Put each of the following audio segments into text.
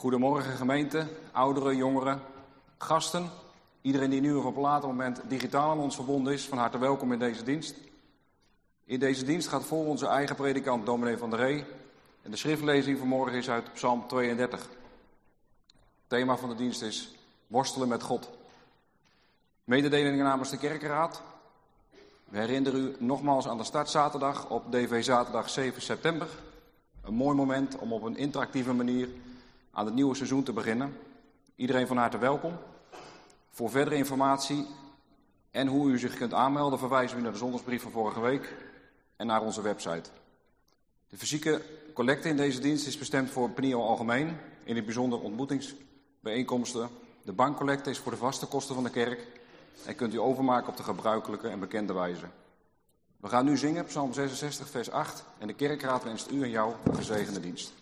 Goedemorgen gemeente, ouderen, jongeren, gasten. Iedereen die nu of op een later moment digitaal aan ons verbonden is, van harte welkom in deze dienst. In deze dienst gaat voor onze eigen predikant dominee Van der Ree. En de schriftlezing vanmorgen is uit Psalm 32. Het thema van de dienst is worstelen met God. Mededelingen namens de kerkenraad. We herinneren u nogmaals aan de startzaterdag op DV zaterdag 7 september. Een mooi moment om op een interactieve manier aan het nieuwe seizoen te beginnen. Iedereen van harte welkom. Voor verdere informatie en hoe u zich kunt aanmelden verwijzen we naar de zondagsbrief van vorige week en naar onze website. De fysieke collecte in deze dienst is bestemd voor PNIO algemeen, in het bijzonder ontmoetingsbijeenkomsten. De bankcollecte is voor de vaste kosten van de kerk en kunt u overmaken op de gebruikelijke en bekende wijze. We gaan nu zingen, Psalm 66, vers 8 en de kerkraad wenst u en jou een gezegende dienst.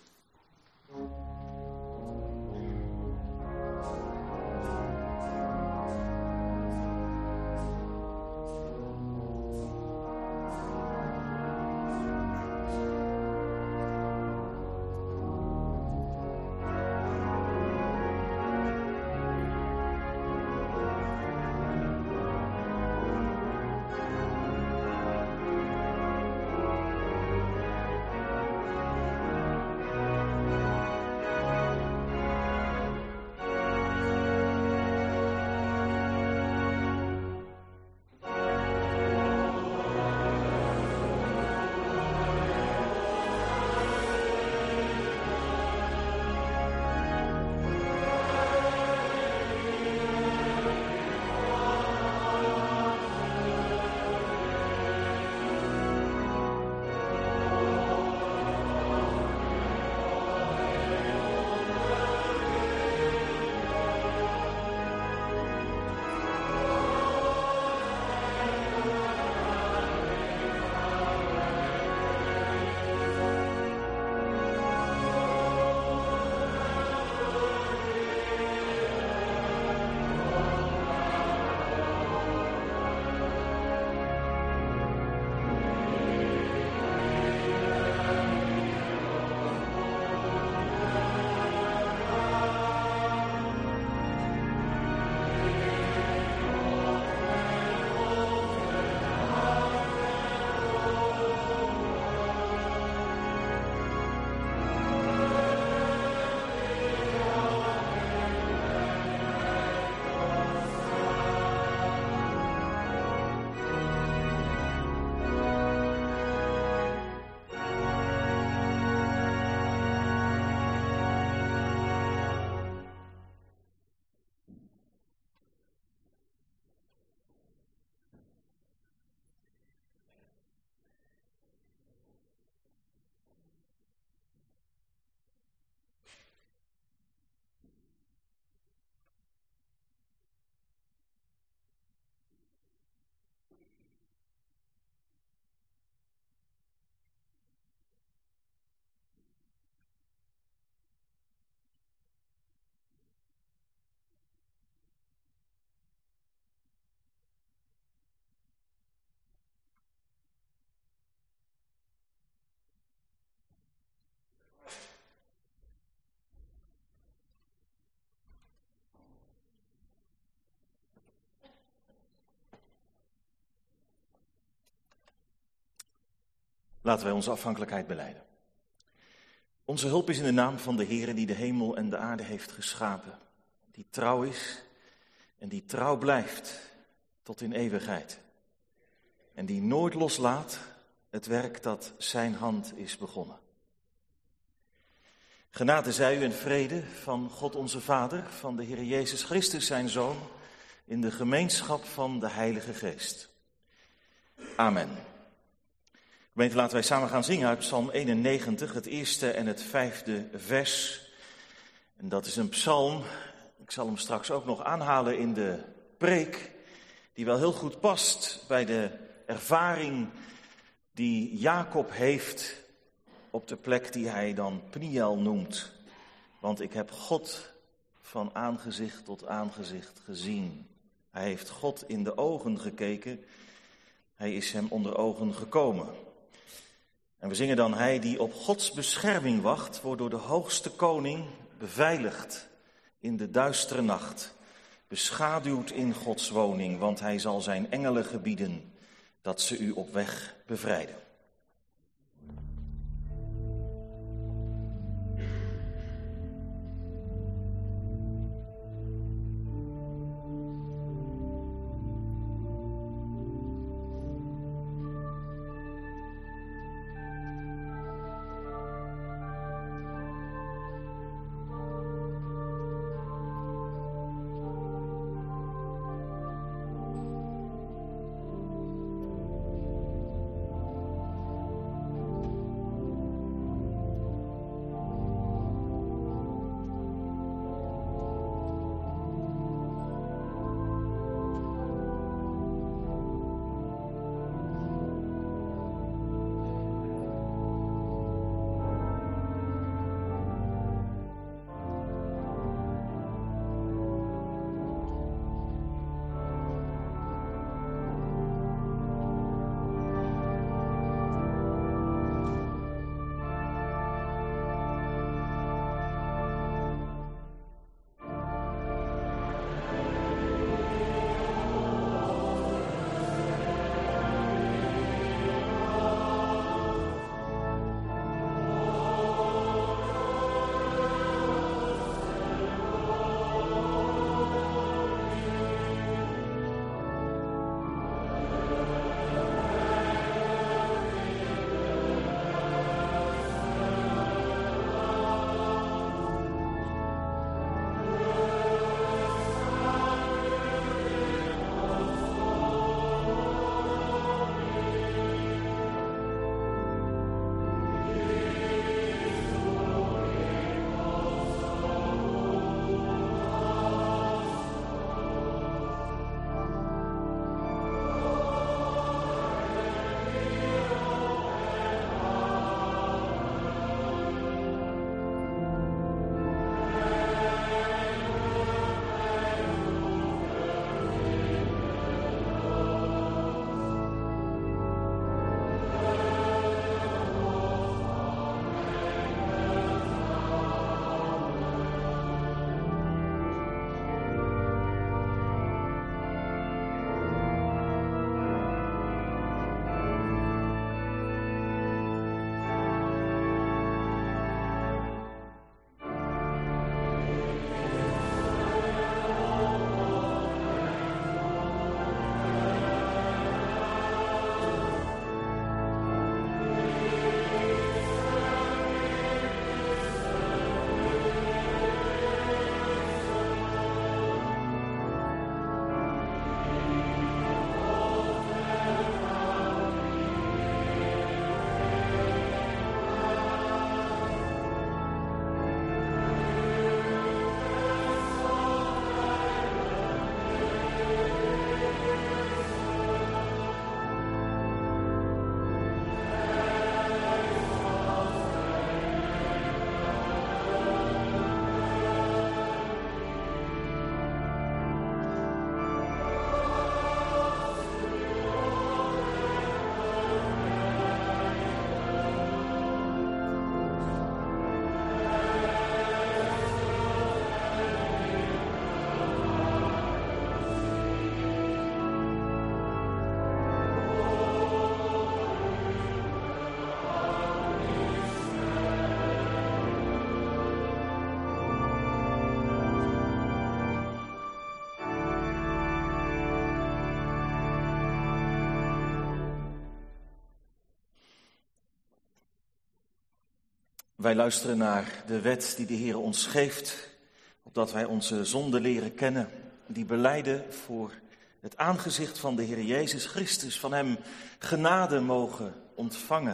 Laten wij onze afhankelijkheid belijden. Onze hulp is in de naam van de Heere die de hemel en de aarde heeft geschapen. Die trouw is en die trouw blijft tot in eeuwigheid. En die nooit loslaat het werk dat zijn hand is begonnen. Genade zij u en vrede van God onze Vader, van de Heer Jezus Christus zijn Zoon, in de gemeenschap van de Heilige Geest. Amen. Gemeente, laten wij samen gaan zingen uit Psalm 91, het eerste en het 5e vers. En dat is een psalm, ik zal hem straks ook nog aanhalen in de preek, die wel heel goed past bij de ervaring die Jacob heeft op de plek die hij dan Pniel noemt. Want ik heb God van aangezicht tot aangezicht gezien. Hij heeft God in de ogen gekeken, hij is hem onder ogen gekomen. En we zingen dan, hij die op Gods bescherming wacht, wordt door de hoogste koning, beveiligd in de duistere nacht, beschaduwd in Gods woning, want hij zal zijn engelen gebieden dat ze u op weg bevrijden. Wij luisteren naar de wet die de Heer ons geeft, opdat wij onze zonde leren kennen, die belijden voor het aangezicht van de Heer Jezus Christus, van Hem genade mogen ontvangen.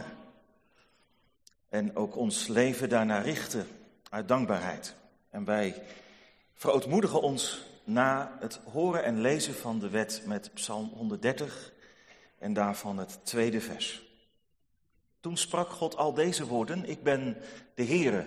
En ook ons leven daarnaar richten uit dankbaarheid. En wij verootmoedigen ons na het horen en lezen van de wet met Psalm 130 en daarvan het tweede vers. Toen sprak God al deze woorden: ik ben de Heere,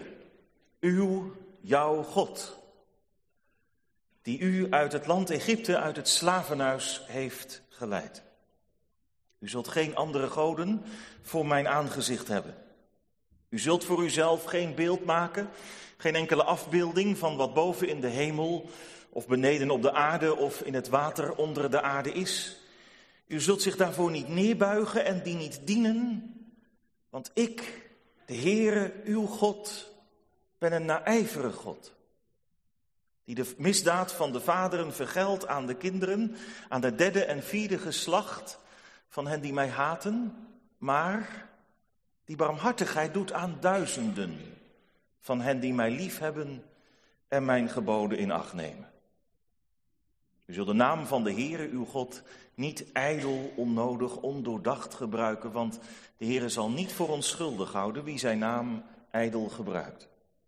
jouw God, die u uit het land Egypte, uit het slavenhuis heeft geleid. U zult geen andere goden voor mijn aangezicht hebben. U zult voor uzelf geen beeld maken Geen enkele afbeelding van wat boven in de hemel of beneden op de aarde of in het water onder de aarde is. U zult zich daarvoor niet neerbuigen en die niet dienen, want ik, de Heere, uw God, ben een naijverig God, die de misdaad van de vaderen vergeldt aan de kinderen, aan de derde en vierde geslacht van hen die mij haten, maar die barmhartigheid doet aan duizenden van hen die mij liefhebben en mijn geboden in acht nemen. U zult de naam van de Heere, uw God, niet ijdel, onnodig, ondoordacht gebruiken, want de Heere zal niet voor onschuldig houden wie zijn naam ijdel gebruikt.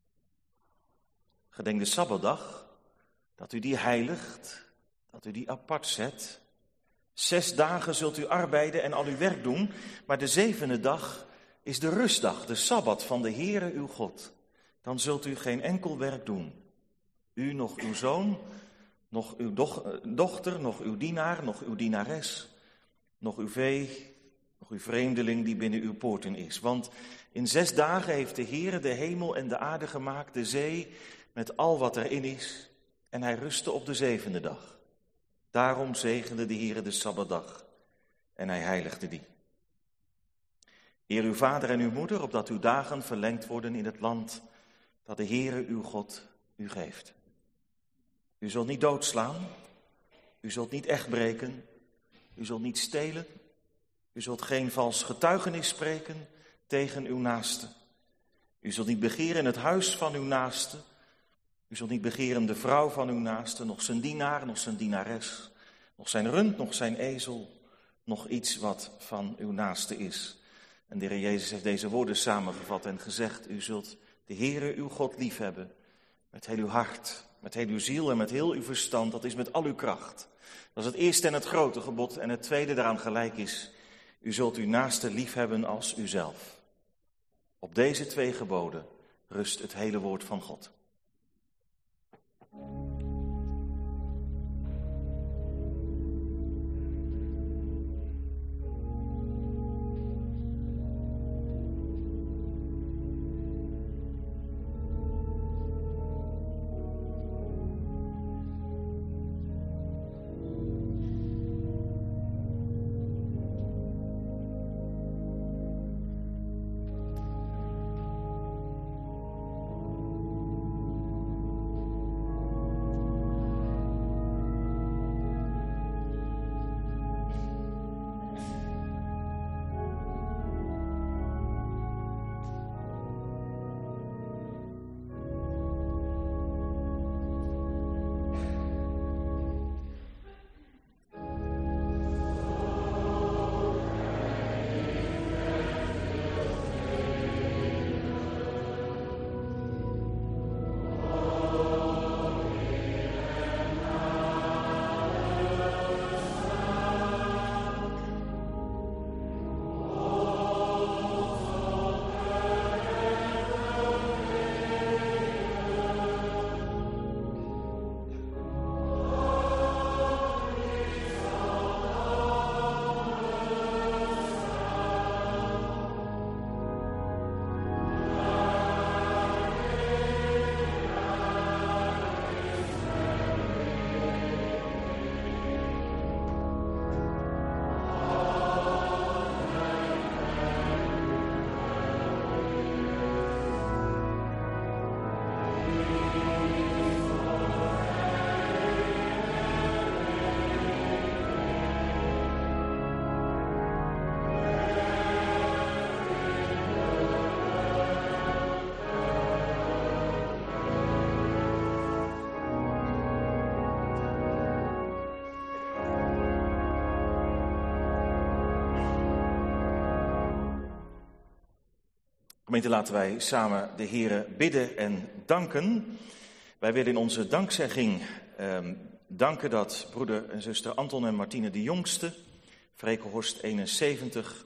Gedenk de Sabbatdag, dat u die heiligt, dat u die apart zet. 6 dagen zult u arbeiden en al uw werk doen, maar de 7e dag is de rustdag, de Sabbat van de Heere, uw God. Dan zult u geen enkel werk doen. U, nog uw zoon, nog uw dochter, nog uw dienaar, nog uw dienares, nog uw vee, nog uw vreemdeling die binnen uw poorten is. Want in 6 dagen heeft de Heere de hemel en de aarde gemaakt, de zee met al wat erin is, en hij rustte op de 7e dag. Daarom zegende de Heere de Sabbatdag en hij heiligde die. Eer uw vader en uw moeder, opdat uw dagen verlengd worden in het land dat de Heere uw God u geeft. U zult niet doodslaan, u zult niet echtbreken, u zult niet stelen, u zult geen vals getuigenis spreken tegen uw naaste. U zult niet begeren in het huis van uw naaste, u zult niet begeren de vrouw van uw naaste, nog zijn dienaar, nog zijn dienares, nog zijn rund, nog zijn ezel, nog iets wat van uw naaste is. En de Heer Jezus heeft deze woorden samengevat en gezegd, u zult de Heere uw God liefhebben met heel uw hart, met heel uw ziel en met heel uw verstand, dat is met al uw kracht. Dat is het eerste en het grote gebod en het tweede daaraan gelijk is, u zult uw naaste liefhebben als uzelf. Op deze 2 geboden rust het hele woord van God. Gemeente, laten wij samen de Heere bidden en danken. Wij willen in onze dankzegging danken dat broeder en zuster Anton en Martine de jongste, Vrekenhorst 71,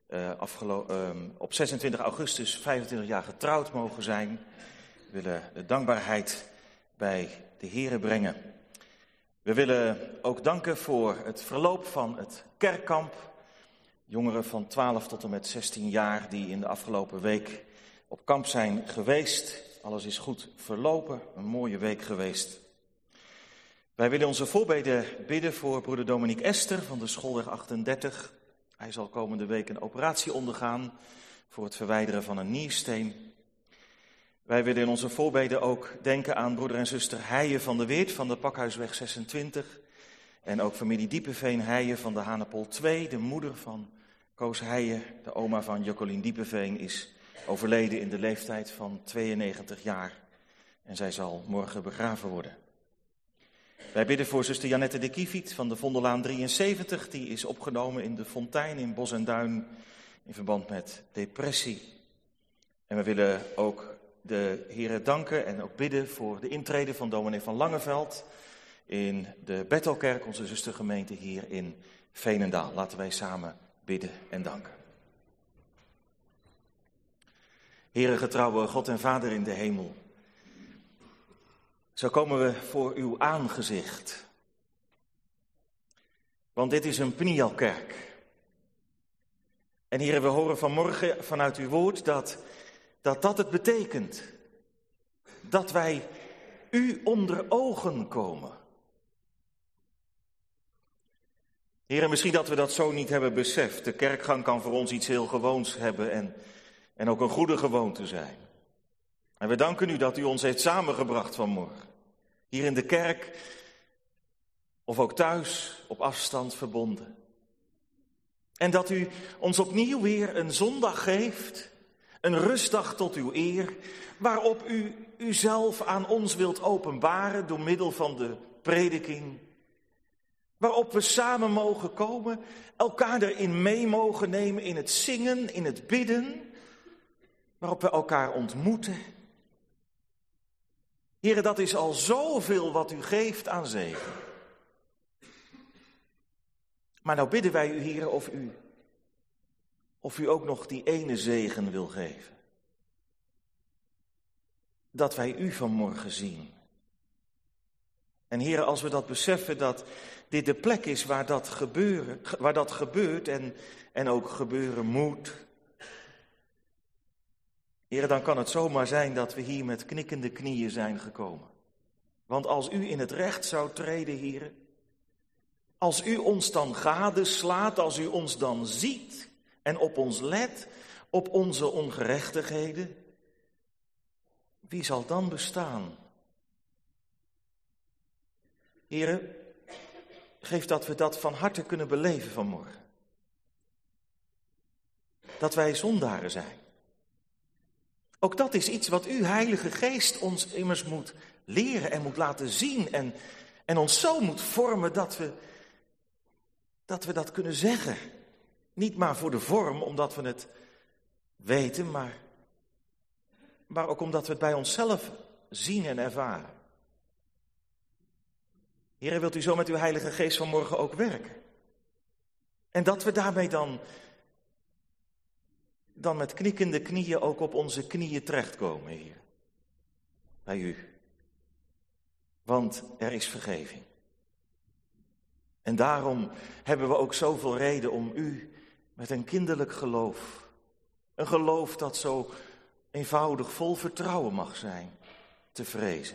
op 26 augustus 25 jaar getrouwd mogen zijn. We willen de dankbaarheid bij de Heere brengen. We willen ook danken voor het verloop van het kerkkamp. Jongeren van 12 tot en met 16 jaar die in de afgelopen week op kamp zijn geweest. Alles is goed verlopen, een mooie week geweest. Wij willen onze voorbeden bidden voor broeder Dominique Esther van de Schoolweg 38. Hij zal komende week een operatie ondergaan voor het verwijderen van een niersteen. Wij willen in onze voorbeden ook denken aan broeder en zuster Heijen van de Weert van de Pakhuisweg 26. En ook familie Diepeveen Heijen van de Hanepool 2. De moeder van Koos Heijen, de oma van Jacqueline Diepeveen, is overleden in de leeftijd van 92 jaar. En zij zal morgen begraven worden. Wij bidden voor zuster Janette de Kieviet van de Vondellaan 73. Die is opgenomen in de Fontein in Bos en Duin in verband met depressie. En we willen ook de heren danken en ook bidden voor de intrede van dominee van Langeveld in de Bethelkerk, onze zustergemeente hier in Veenendaal. Laten wij samen bidden en danken. Heere getrouwe God en Vader in de hemel, zo komen we voor uw aangezicht. Want dit is een Pnielkerk. En Heere, we horen vanmorgen vanuit uw woord dat het betekent dat wij u onder ogen komen. Heere, misschien dat we dat zo niet hebben beseft. De kerkgang kan voor ons iets heel gewoons hebben en ook een goede gewoonte zijn. En we danken u dat u ons heeft samengebracht vanmorgen. Hier in de kerk of ook thuis op afstand verbonden. En dat u ons opnieuw weer een zondag geeft, een rustdag tot uw eer, waarop u uzelf aan ons wilt openbaren door middel van de prediking. Waarop we samen mogen komen, elkaar erin mee mogen nemen in het zingen, in het bidden. Waarop we elkaar ontmoeten. Heere, dat is al zoveel wat u geeft aan zegen. Maar nou bidden wij u, Heere, of u ook nog die ene zegen wil geven. Dat wij u vanmorgen zien. En Heere, als we dat beseffen dat dit de plek is waar dat gebeurt en ook gebeuren moet. Heere, dan kan het zomaar zijn dat we hier met knikkende knieën zijn gekomen. Want als u in het recht zou treden, Heere, als u ons dan gadeslaat, als u ons dan ziet en op ons let, op onze ongerechtigheden, wie zal dan bestaan? Heere, geef dat we dat van harte kunnen beleven vanmorgen. Dat wij zondaren zijn. Ook dat is iets wat u, Heilige Geest, ons immers moet leren en moet laten zien. En ons zo moet vormen dat we dat kunnen zeggen. Niet maar voor de vorm, omdat we het weten, maar ook omdat we het bij onszelf zien en ervaren. Heere, wilt u zo met uw Heilige Geest vanmorgen ook werken? En dat we daarmee dan met knikkende knieën ook op onze knieën terechtkomen, Heer. Bij u. Want er is vergeving. En daarom hebben we ook zoveel reden om u met een kinderlijk geloof, een geloof dat zo eenvoudig vol vertrouwen mag zijn, te vrezen.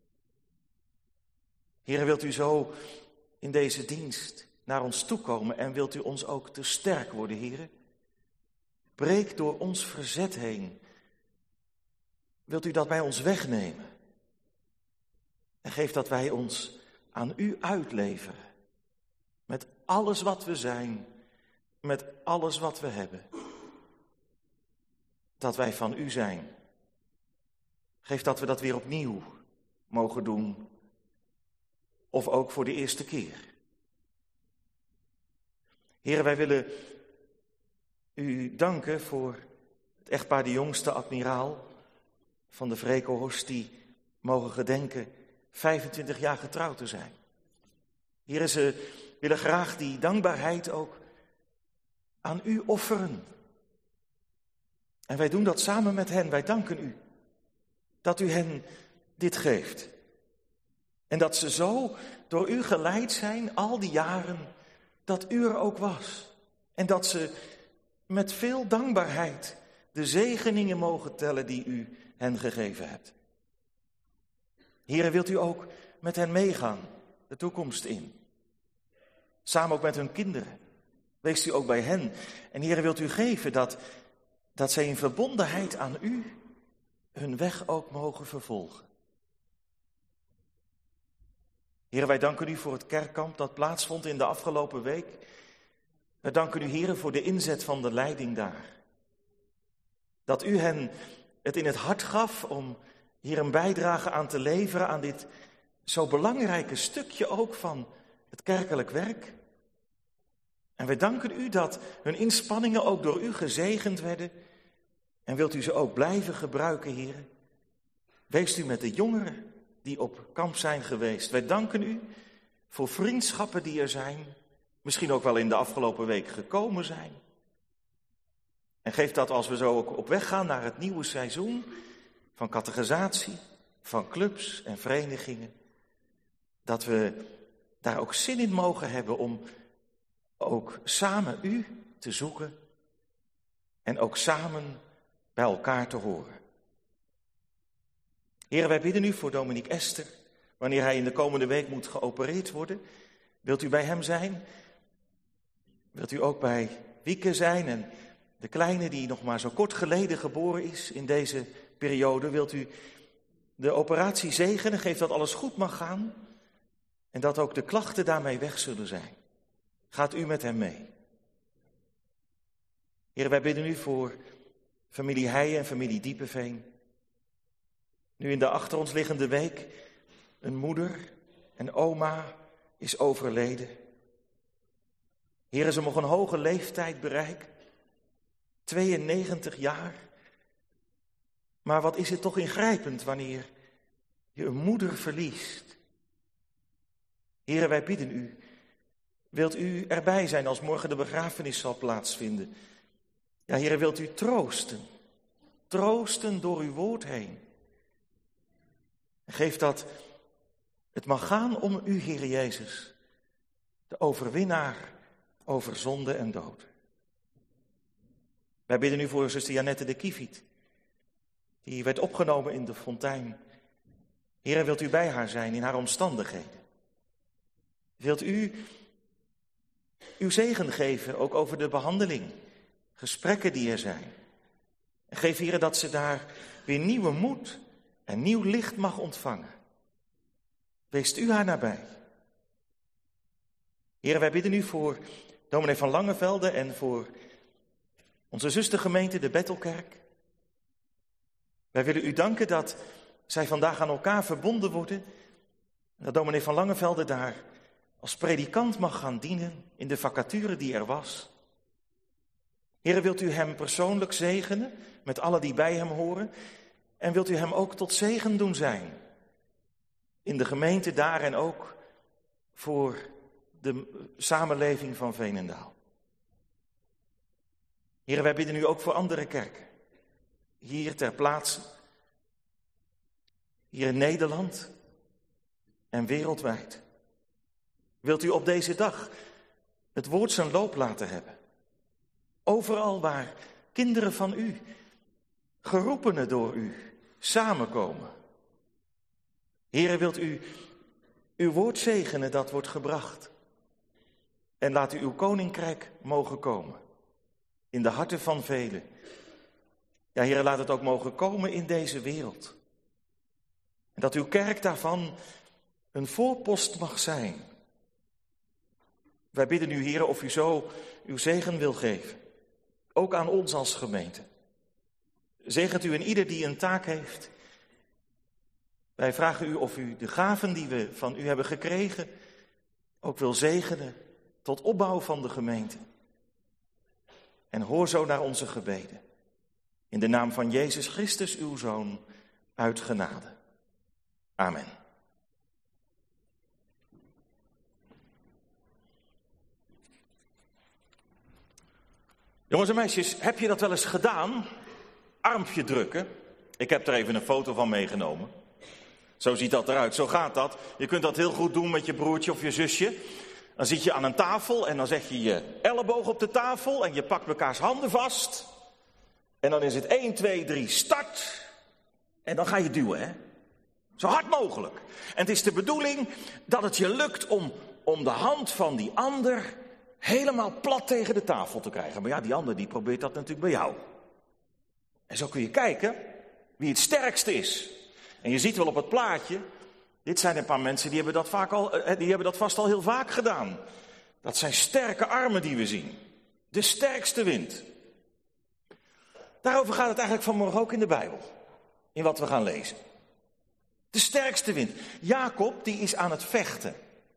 Heer, wilt u zo in deze dienst naar ons toekomen en wilt u ons ook te sterk worden, Heer? Breek door ons verzet heen. Wilt u dat bij ons wegnemen? En geef dat wij ons aan u uitleveren. Met alles wat we zijn, met alles wat we hebben. Dat wij van u zijn. Geef dat we dat weer opnieuw mogen doen. Of ook voor de eerste keer. Heer, wij willen u danken voor het echtpaar de jongste admiraal van de Vrekelhorst, die mogen gedenken 25 jaar getrouwd te zijn. Heer, ze willen graag die dankbaarheid ook aan u offeren. En wij doen dat samen met hen. Wij danken u dat u hen dit geeft. En dat ze zo door u geleid zijn al die jaren dat u er ook was. En dat ze met veel dankbaarheid de zegeningen mogen tellen die u hen gegeven hebt. Heere, wilt u ook met hen meegaan, de toekomst in? Samen ook met hun kinderen. Wees u ook bij hen. En Heere, wilt u geven dat zij in verbondenheid aan u hun weg ook mogen vervolgen. Heere, wij danken u voor het kerkkamp dat plaatsvond in de afgelopen week. Wij danken u, Heere, voor de inzet van de leiding daar. Dat u hen het in het hart gaf om hier een bijdrage aan te leveren aan dit zo belangrijke stukje ook van het kerkelijk werk. En wij danken u dat hun inspanningen ook door u gezegend werden. En wilt u ze ook blijven gebruiken, Heere? Wees u met de jongeren die op kamp zijn geweest. Wij danken u voor vriendschappen die er zijn. Misschien ook wel in de afgelopen week gekomen zijn. En geef dat als we zo ook op weg gaan naar het nieuwe seizoen van catechisatie, van clubs en verenigingen. Dat we daar ook zin in mogen hebben om ook samen u te zoeken en ook samen bij elkaar te horen. Heere, wij bidden u voor Dominique Esther, wanneer hij in de komende week moet geopereerd worden. Wilt u bij hem zijn? Wilt u ook bij Wieke zijn en de kleine die nog maar zo kort geleden geboren is in deze periode? Wilt u de operatie zegenen? Geef dat alles goed mag gaan en dat ook de klachten daarmee weg zullen zijn. Gaat u met hem mee. Heere, wij bidden u voor familie Heijen en familie Diepenveen. Nu in de achter ons liggende week een moeder en oma is overleden. Heere, ze mogen een hoge leeftijd bereiken. 92 jaar. Maar wat is het toch ingrijpend wanneer je een moeder verliest. Heere, wij bidden u. Wilt u erbij zijn als morgen de begrafenis zal plaatsvinden? Ja, Heere, wilt u troosten. Troosten door uw woord heen. Geef dat het mag gaan om u, Heere Jezus. De overwinnaar over zonde en dood. Wij bidden u voor zuster Janette de Kieviet. Die werd opgenomen in de fontein. Heere, wilt u bij haar zijn in haar omstandigheden? Wilt u uw zegen geven, ook over de behandeling, gesprekken die er zijn. En geef, Heere, dat ze daar weer nieuwe moed en nieuw licht mag ontvangen. Weest u haar nabij. Heere, wij bidden u voor dominee van Langevelde en voor onze zustergemeente, de Bethelkerk. Wij willen u danken dat zij vandaag aan elkaar verbonden worden. En dat dominee van Langevelde daar als predikant mag gaan dienen in de vacature die er was. Heere, wilt u hem persoonlijk zegenen met alle die bij hem horen? En wilt u hem ook tot zegen doen zijn? In de gemeente daar en ook voor de samenleving van Veenendaal. Heere, wij bidden u ook voor andere kerken. Hier ter plaatse. Hier in Nederland en wereldwijd. Wilt u op deze dag het woord zijn loop laten hebben? Overal waar kinderen van u, geroepenen door u, samenkomen. Heere, wilt u uw woord zegenen dat wordt gebracht. En laat u uw koninkrijk mogen komen. In de harten van velen. Ja, Heere, laat het ook mogen komen in deze wereld. En dat uw kerk daarvan een voorpost mag zijn. Wij bidden u, Heere, of u zo uw zegen wil geven. Ook aan ons als gemeente. Zegent u en ieder die een taak heeft. Wij vragen u of u de gaven die we van u hebben gekregen ook wil zegenen tot opbouw van de gemeente. En hoor zo naar onze gebeden. In de naam van Jezus Christus, uw Zoon, uit genade. Amen. Jongens en meisjes, heb je dat wel eens gedaan? Armpje drukken. Ik heb er even een foto van meegenomen. Zo ziet dat eruit, zo gaat dat. Je kunt dat heel goed doen met je broertje of je zusje. Dan zit je aan een tafel en dan zet je je elleboog op de tafel en je pakt mekaars handen vast. En dan is het 1, 2, 3, start. En dan ga je duwen, hè? Zo hard mogelijk. En het is de bedoeling dat het je lukt om de hand van die ander helemaal plat tegen de tafel te krijgen. Maar ja, die ander die probeert dat natuurlijk bij jou. En zo kun je kijken wie het sterkste is. En je ziet wel op het plaatje, dit zijn een paar mensen die hebben dat vast al heel vaak gedaan. Dat zijn sterke armen die we zien. De sterkste wint. Daarover gaat het eigenlijk vanmorgen ook in de Bijbel. In wat we gaan lezen. De sterkste wint. Jacob die is aan het vechten.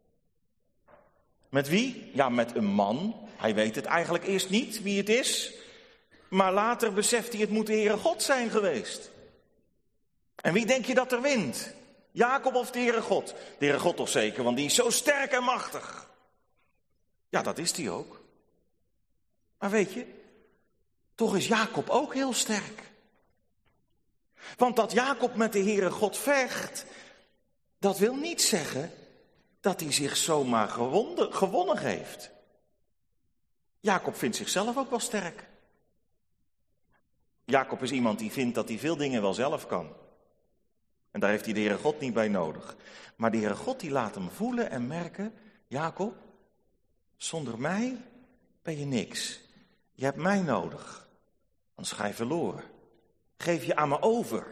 Met wie? Ja, met een man. Hij weet het eigenlijk eerst niet wie het is. Maar later beseft hij het moet de Heere God zijn geweest. En wie denk je dat er wint? Jacob of de Heere God? De Heere God toch zeker, want die is zo sterk en machtig. Ja, dat is die ook. Maar weet je, toch is Jacob ook heel sterk. Want dat Jacob met de Heere God vecht, dat wil niet zeggen dat hij zich zomaar gewonnen geeft. Jacob vindt zichzelf ook wel sterk. Jacob is iemand die vindt dat hij veel dingen wel zelf kan. En daar heeft hij de Heere God niet bij nodig. Maar de Heere God die laat hem voelen en merken, Jacob, zonder mij ben je niks. Je hebt mij nodig, anders ga je verloren. Geef je aan me over.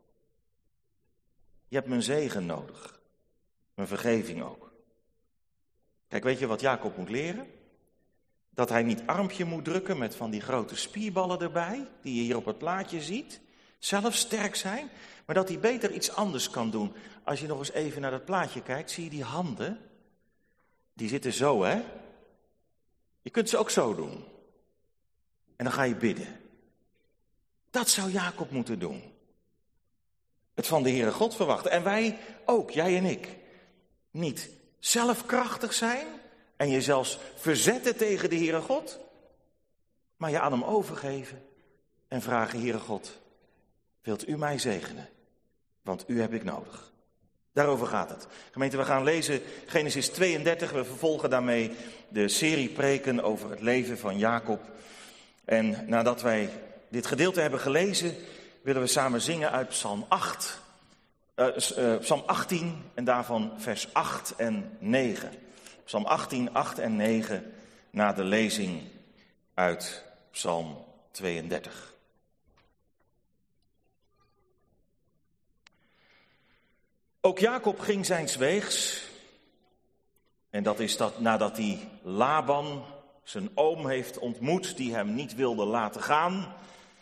Je hebt mijn zegen nodig. Mijn vergeving ook. Kijk, weet je wat Jacob moet leren? Dat hij niet armpje moet drukken met van die grote spierballen erbij, die je hier op het plaatje ziet. Zelf sterk zijn, maar dat hij beter iets anders kan doen. Als je nog eens even naar dat plaatje kijkt, zie je die handen? Die zitten zo, hè? Je kunt ze ook zo doen. En dan ga je bidden. Dat zou Jacob moeten doen. Het van de Heere God verwachten. En wij ook, jij en ik. Niet zelfkrachtig zijn en je zelfs verzetten tegen de Heere God. Maar je aan hem overgeven en vragen, Heere God, wilt u mij zegenen? Want u heb ik nodig. Daarover gaat het. Gemeente, we gaan lezen Genesis 32. We vervolgen daarmee de serie preken over het leven van Jacob. En nadat wij dit gedeelte hebben gelezen, willen we samen zingen uit Psalm 18 en daarvan vers 8 en 9. Psalm 18, 8 en 9 na de lezing uit Psalm 32. Ook Jacob ging zijns weegs. En dat is dat nadat hij Laban, zijn oom, heeft ontmoet die hem niet wilde laten gaan.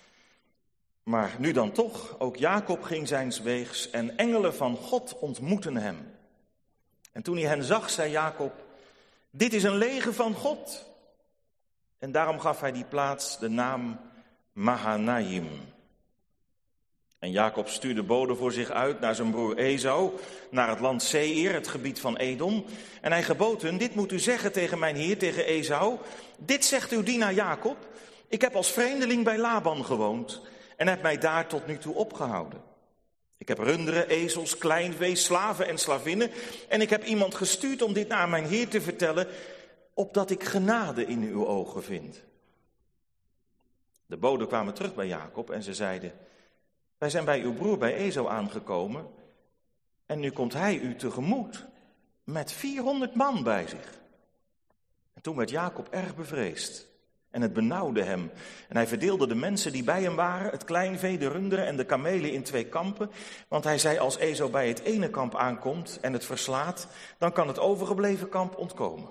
Maar nu dan toch, ook Jacob ging zijns weegs en engelen van God ontmoetten hem. En toen hij hen zag, zei Jacob, dit is een leger van God. En daarom gaf hij die plaats de naam Mahanaim. En Jacob stuurde boden voor zich uit naar zijn broer Esau, naar het land Seir, het gebied van Edom. En hij gebood hun, dit moet u zeggen tegen mijn heer, tegen Esau. Dit zegt uw dienaar Jacob, ik heb als vreemdeling bij Laban gewoond en heb mij daar tot nu toe opgehouden. Ik heb runderen, ezels, kleinvee, slaven en slavinnen. En ik heb iemand gestuurd om dit naar mijn heer te vertellen, opdat ik genade in uw ogen vind. De boden kwamen terug bij Jacob en ze zeiden, wij zijn bij uw broer bij Esau aangekomen en nu komt hij u tegemoet met 400 man bij zich. En toen werd Jacob erg bevreesd en het benauwde hem. En hij verdeelde de mensen die bij hem waren, het kleinvee, de runderen en de kamelen in 2 kampen. Want hij zei, als Esau bij het ene kamp aankomt en het verslaat, dan kan het overgebleven kamp ontkomen.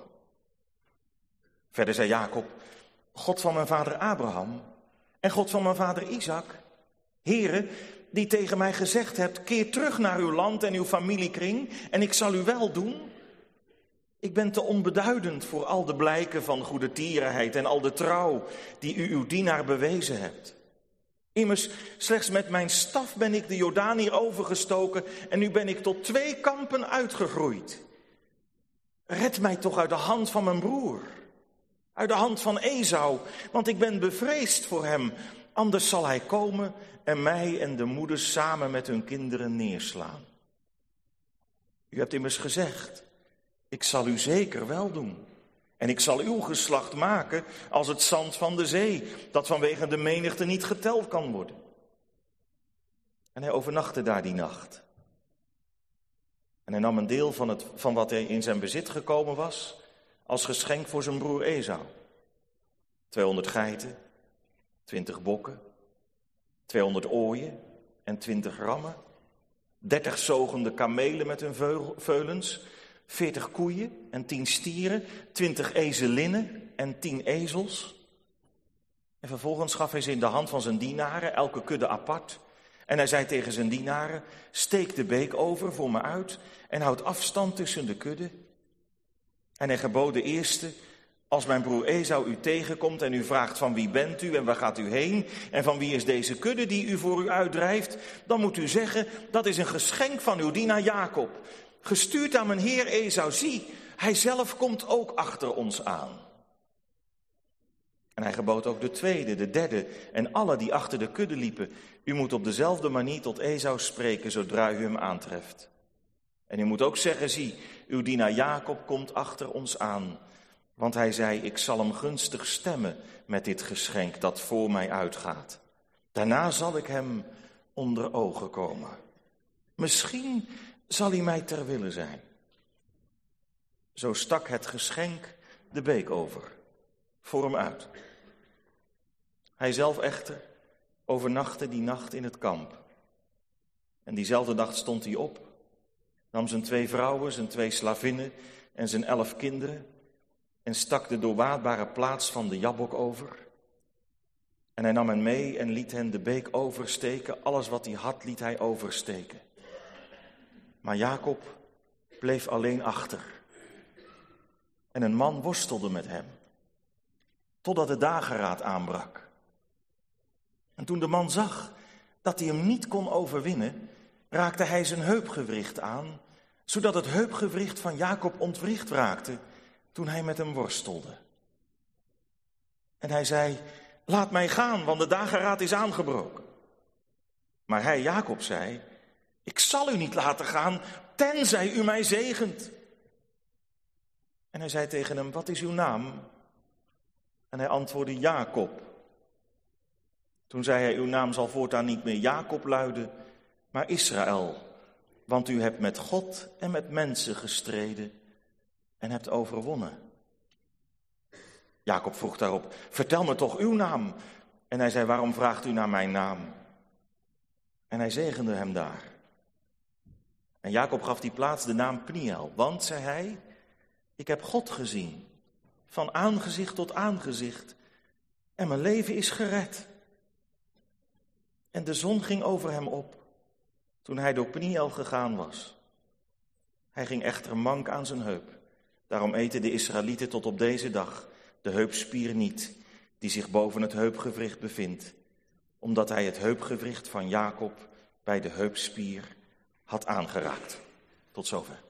Verder zei Jacob, God van mijn vader Abraham en God van mijn vader Isaac, Heere, die tegen mij gezegd hebt, keer terug naar uw land en uw familiekring en ik zal u wel doen. Ik ben te onbeduidend voor al de blijken van goede tierenheid en al de trouw die u uw dienaar bewezen hebt. Immers, slechts met mijn staf ben ik de Jordaan hier overgestoken en nu ben ik tot 2 kampen uitgegroeid. Red mij toch uit de hand van mijn broer, uit de hand van Esau, want ik ben bevreesd voor hem. Anders zal hij komen en mij en de moeders samen met hun kinderen neerslaan. U hebt immers gezegd, ik zal u zeker wel doen. En ik zal uw geslacht maken als het zand van de zee, dat vanwege de menigte niet geteld kan worden. En hij overnachtte daar die nacht. En hij nam een deel van wat hij in zijn bezit gekomen was als geschenk voor zijn broer Esau. 200 geiten, 20 bokken, 200 ooien en 20 rammen, 30 zogende kamelen met hun veulens, 40 koeien en 10 stieren, 20 ezelinnen en 10 ezels. En vervolgens gaf hij ze in de hand van zijn dienaren, elke kudde apart. En hij zei tegen zijn dienaren, steek de beek over voor me uit en houd afstand tussen de kudde. En hij gebood de eerste, als mijn broer Esau u tegenkomt en u vraagt van wie bent u en waar gaat u heen en van wie is deze kudde die u voor u uitdrijft, dan moet u zeggen, dat is een geschenk van uw dienaar Jacob, gestuurd aan mijn heer Esau. Zie, hij zelf komt ook achter ons aan. En hij gebood ook de tweede, de derde en alle die achter de kudde liepen, u moet op dezelfde manier tot Esau spreken zodra u hem aantreft. En u moet ook zeggen, zie, uw dienaar Jacob komt achter ons aan. Want hij zei, ik zal hem gunstig stemmen met dit geschenk dat voor mij uitgaat. Daarna zal ik hem onder ogen komen. Misschien zal hij mij ter wille zijn. Zo stak het geschenk de beek over, voor hem uit. Hij zelf echter overnachtte die nacht in het kamp. En diezelfde nacht stond hij op, nam zijn 2 vrouwen, zijn 2 slavinnen en zijn 11 kinderen en stak de doorwaadbare plaats van de Jabbok over. En hij nam hen mee en liet hen de beek oversteken. Alles wat hij had, liet hij oversteken. Maar Jacob bleef alleen achter. En een man worstelde met hem, totdat de dageraad aanbrak. En toen de man zag dat hij hem niet kon overwinnen, raakte hij zijn heupgewricht aan, zodat het heupgewricht van Jacob ontwricht raakte toen hij met hem worstelde. En hij zei, laat mij gaan, want de dageraad is aangebroken. Maar hij, Jacob, zei, ik zal u niet laten gaan, tenzij u mij zegent. En hij zei tegen hem, wat is uw naam? En hij antwoordde, Jacob. Toen zei hij, uw naam zal voortaan niet meer Jacob luiden, maar Israël. Want u hebt met God en met mensen gestreden en hebt overwonnen. Jacob vroeg daarop, vertel me toch uw naam. En hij zei, waarom vraagt u naar mijn naam? En hij zegende hem daar. En Jacob gaf die plaats de naam Pniel, want, zei hij, ik heb God gezien, van aangezicht tot aangezicht, en mijn leven is gered. En de zon ging over hem op, toen hij door Pniel gegaan was. Hij ging echter mank aan zijn heup. Daarom eten de Israëlieten tot op deze dag de heupspier niet, die zich boven het heupgewricht bevindt, omdat hij het heupgewricht van Jacob bij de heupspier had aangeraakt. Tot zover.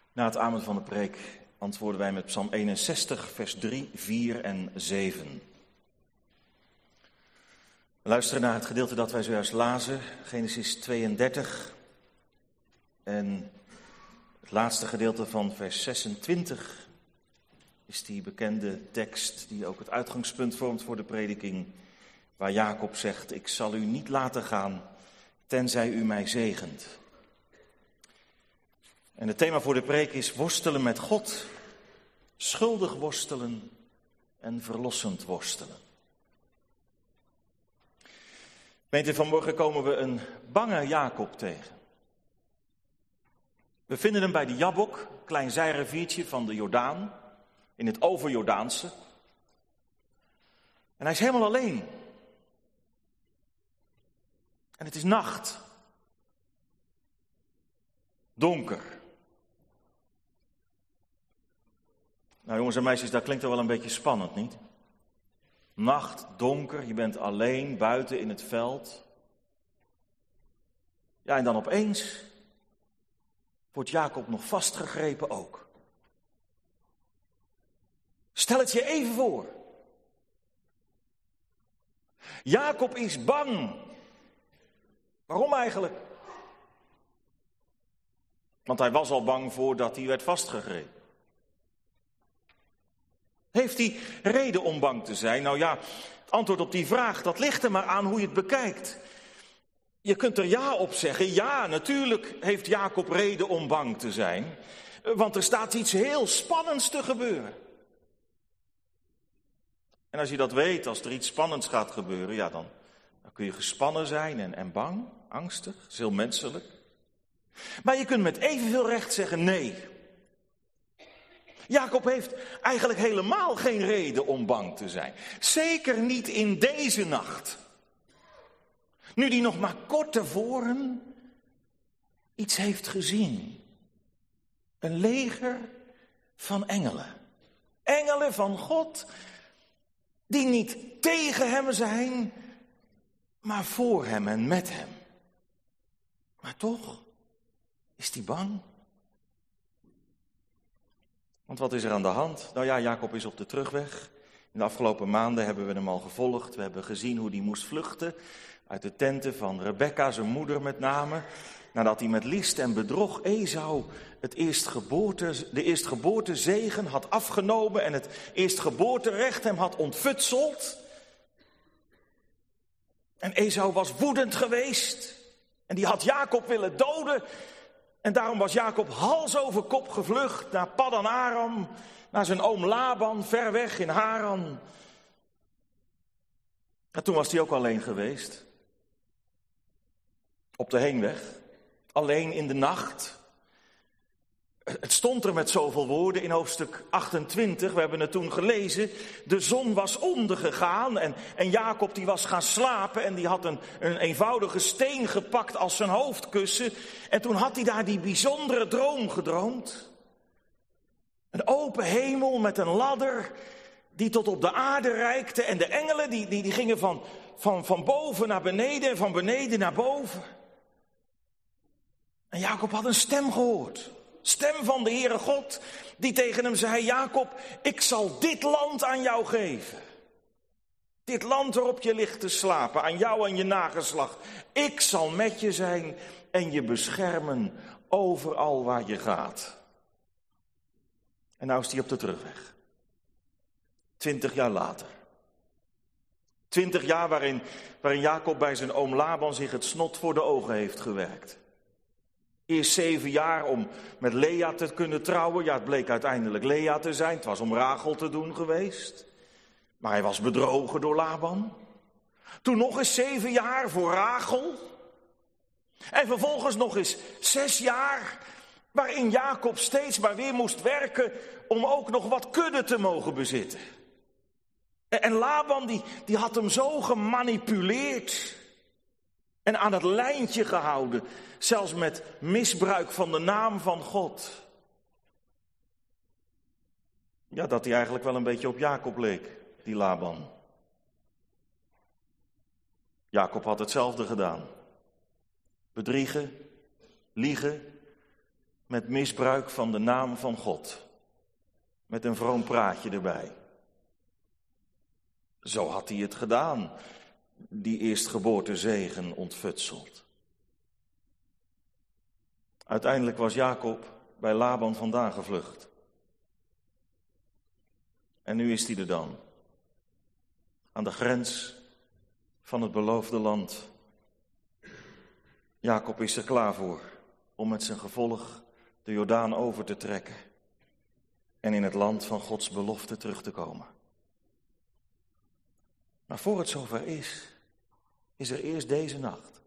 Na het amen van de preek antwoorden wij met Psalm 61, vers 3, 4 en 7. We luisteren naar het gedeelte dat wij zojuist lazen, Genesis 32. En het laatste gedeelte van vers 26 is die bekende tekst die ook het uitgangspunt vormt voor de prediking, waar Jacob zegt: ik zal u niet laten gaan, tenzij u mij zegent. En het thema voor de preek is worstelen met God, schuldig worstelen en verlossend worstelen. Gemeente, vanmorgen komen we een bange Jacob tegen. We vinden hem bij de Jabbok, klein zijriviertje van de Jordaan, in het overjordaanse. En hij is helemaal alleen. En het is nacht. Donker. Nou jongens en meisjes, dat klinkt toch wel een beetje spannend, niet? Nacht, donker, je bent alleen buiten in het veld. Ja, en dan opeens wordt Jacob nog vastgegrepen ook. Stel het je even voor. Jacob is bang. Waarom eigenlijk? Want hij was al bang voordat hij werd vastgegrepen. Heeft hij reden om bang te zijn? Nou ja, het antwoord op die vraag, dat ligt er maar aan hoe je het bekijkt. Je kunt er ja op zeggen. Ja, natuurlijk heeft Jacob reden om bang te zijn. Want er staat iets heel spannends te gebeuren. En als je dat weet, als er iets spannends gaat gebeuren, ja, dan kun je gespannen zijn en bang, angstig. Dat is heel menselijk. Maar je kunt met evenveel recht zeggen nee. Jacob heeft eigenlijk helemaal geen reden om bang te zijn. Zeker niet in deze nacht. Nu die nog maar kort tevoren iets heeft gezien. Een leger van engelen. Engelen van God die niet tegen hem zijn, maar voor hem en met hem. Maar toch is hij bang. Want wat is er aan de hand? Nou ja, Jacob is op de terugweg. In de afgelopen maanden hebben we hem al gevolgd. We hebben gezien hoe hij moest vluchten uit de tenten van Rebekka, zijn moeder met name. Nadat hij met list en bedrog Esau de eerstgeboortezegen had afgenomen en het eerstgeboorterecht hem had ontfutseld. En Esau was woedend geweest en die had Jacob willen doden. En daarom was Jacob hals over kop gevlucht naar Paddan Aram, naar zijn oom Laban, ver weg in Haran. En toen was hij ook alleen geweest. Op de heenweg, alleen in de nacht. Het stond er met zoveel woorden in hoofdstuk 28, we hebben het toen gelezen. De zon was ondergegaan en Jacob die was gaan slapen en die had een eenvoudige steen gepakt als zijn hoofdkussen. En toen had hij daar die bijzondere droom gedroomd. Een open hemel met een ladder die tot op de aarde reikte. En de engelen die gingen van boven naar beneden en van beneden naar boven. En Jacob had een stem gehoord. Stem van de Heere God, die tegen hem zei: Jacob, ik zal dit land aan jou geven. Dit land waarop je ligt te slapen, aan jou en je nageslacht. Ik zal met je zijn en je beschermen overal waar je gaat. En nou is hij op de terugweg. 20 jaar later. 20 jaar waarin Jacob bij zijn oom Laban zich het snot voor de ogen heeft gewerkt. Eerst 7 jaar om met Lea te kunnen trouwen. Ja, het bleek uiteindelijk Lea te zijn. Het was om Rachel te doen geweest. Maar hij was bedrogen door Laban. Toen nog eens 7 jaar voor Rachel. En vervolgens nog eens 6 jaar waarin Jacob steeds maar weer moest werken om ook nog wat kudde te mogen bezitten. En Laban die had hem zo gemanipuleerd en aan het lijntje gehouden, zelfs met misbruik van de naam van God. Ja, dat hij eigenlijk wel een beetje op Jacob leek, die Laban. Jacob had hetzelfde gedaan. Bedriegen, liegen, met misbruik van de naam van God. Met een vroom praatje erbij. Zo had hij het gedaan, die eerstgeboortezegen ontfutseld. Uiteindelijk was Jacob bij Laban vandaan gevlucht. En nu is hij er dan. Aan de grens van het beloofde land. Jacob is er klaar voor om met zijn gevolg de Jordaan over te trekken. En in het land van Gods belofte terug te komen. Maar voor het zover is er eerst deze nacht.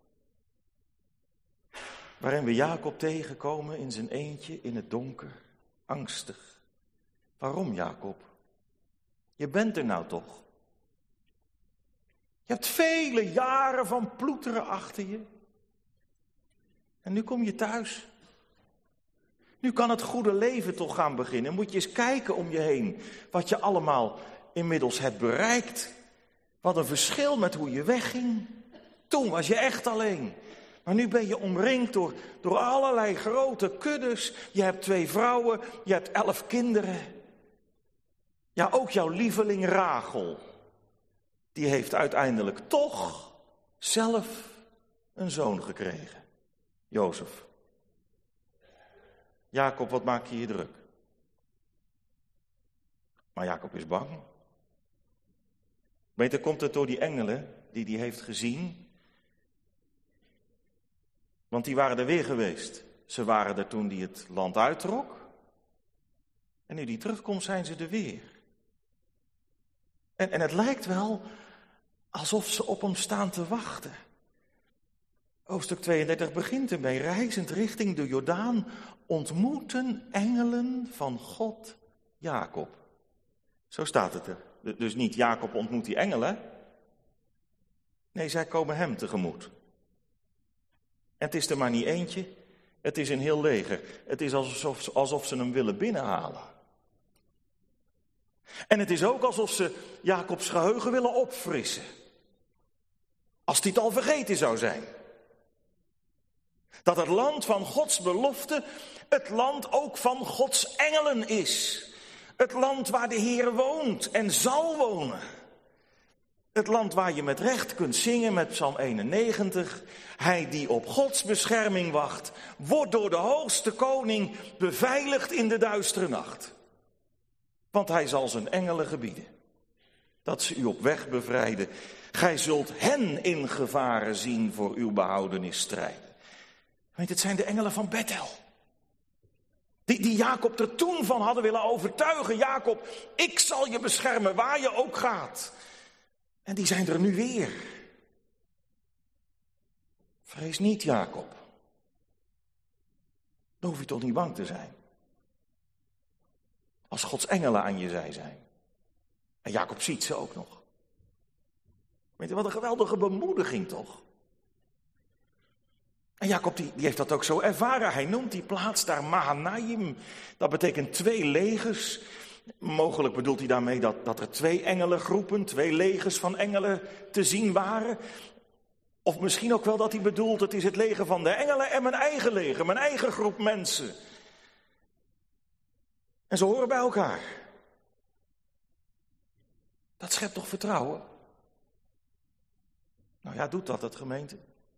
Waarin we Jacob tegenkomen in zijn eentje in het donker, angstig. Waarom, Jacob? Je bent er nou toch? Je hebt vele jaren van ploeteren achter je. En nu kom je thuis. Nu kan het goede leven toch gaan beginnen. Moet je eens kijken om je heen wat je allemaal inmiddels hebt bereikt. Wat een verschil met hoe je wegging. Toen was je echt alleen. Maar nu ben je omringd door allerlei grote kuddes. Je hebt 2 vrouwen, je hebt 11 kinderen. Ja, ook jouw lieveling Rachel. Die heeft uiteindelijk toch zelf een zoon gekregen. Jozef. Jacob, wat maak je druk? Maar Jacob is bang. Beter komt het door die engelen die hij heeft gezien. Want die waren er weer geweest. Ze waren er toen hij het land uittrok. En nu die terugkomt zijn ze er weer. En het lijkt wel alsof ze op hem staan te wachten. Hoofdstuk 32 begint ermee. Reizend richting de Jordaan ontmoeten engelen van God Jacob. Zo staat het er. Dus niet Jacob ontmoet die engelen. Nee, zij komen hem tegemoet. En het is er maar niet eentje. Het is een heel leger. Het is alsof ze hem willen binnenhalen. En het is ook alsof ze Jacobs geheugen willen opfrissen. Als hij het al vergeten zou zijn. Dat het land van Gods belofte het land ook van Gods engelen is. Het land waar de Heer woont en zal wonen. Het land waar je met recht kunt zingen met Psalm 91. Hij die op Gods bescherming wacht, wordt door de hoogste koning beveiligd in de duistere nacht. Want hij zal zijn engelen gebieden, dat ze u op weg bevrijden. Gij zult hen in gevaren zien voor uw behoudenis strijden. Weet, het zijn de engelen van Bethel. Die Jacob er toen van hadden willen overtuigen. Jacob, ik zal je beschermen waar je ook gaat. En die zijn er nu weer. Vrees niet, Jacob. Dan hoef je toch niet bang te zijn. Als Gods engelen aan je zij zijn. En Jacob ziet ze ook nog. Weet je, wat een geweldige bemoediging toch? En Jacob die heeft dat ook zo ervaren. Hij noemt die plaats daar Mahanaim. Dat betekent 2 legers. Mogelijk bedoelt hij daarmee dat er 2 engelengroepen, 2 legers van engelen te zien waren. Of misschien ook wel dat hij bedoelt, het is het leger van de engelen en mijn eigen leger, mijn eigen groep mensen. En ze horen bij elkaar. Dat schept toch vertrouwen? Nou ja, doet dat het gemeente?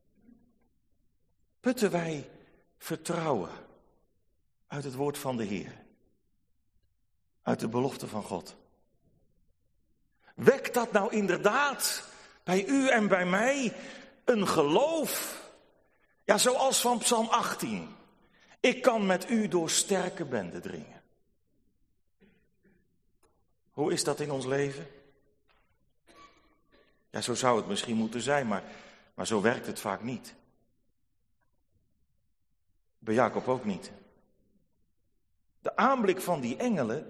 Putten wij vertrouwen uit het woord van de Heer? Uit de belofte van God? Wekt dat nou inderdaad bij u en bij mij een geloof? Ja, zoals van Psalm 18. Ik kan met u door sterke benden dringen. Hoe is dat in ons leven? Ja, zo zou het misschien moeten zijn, maar zo werkt het vaak niet. Bij Jacob ook niet. De aanblik van die engelen,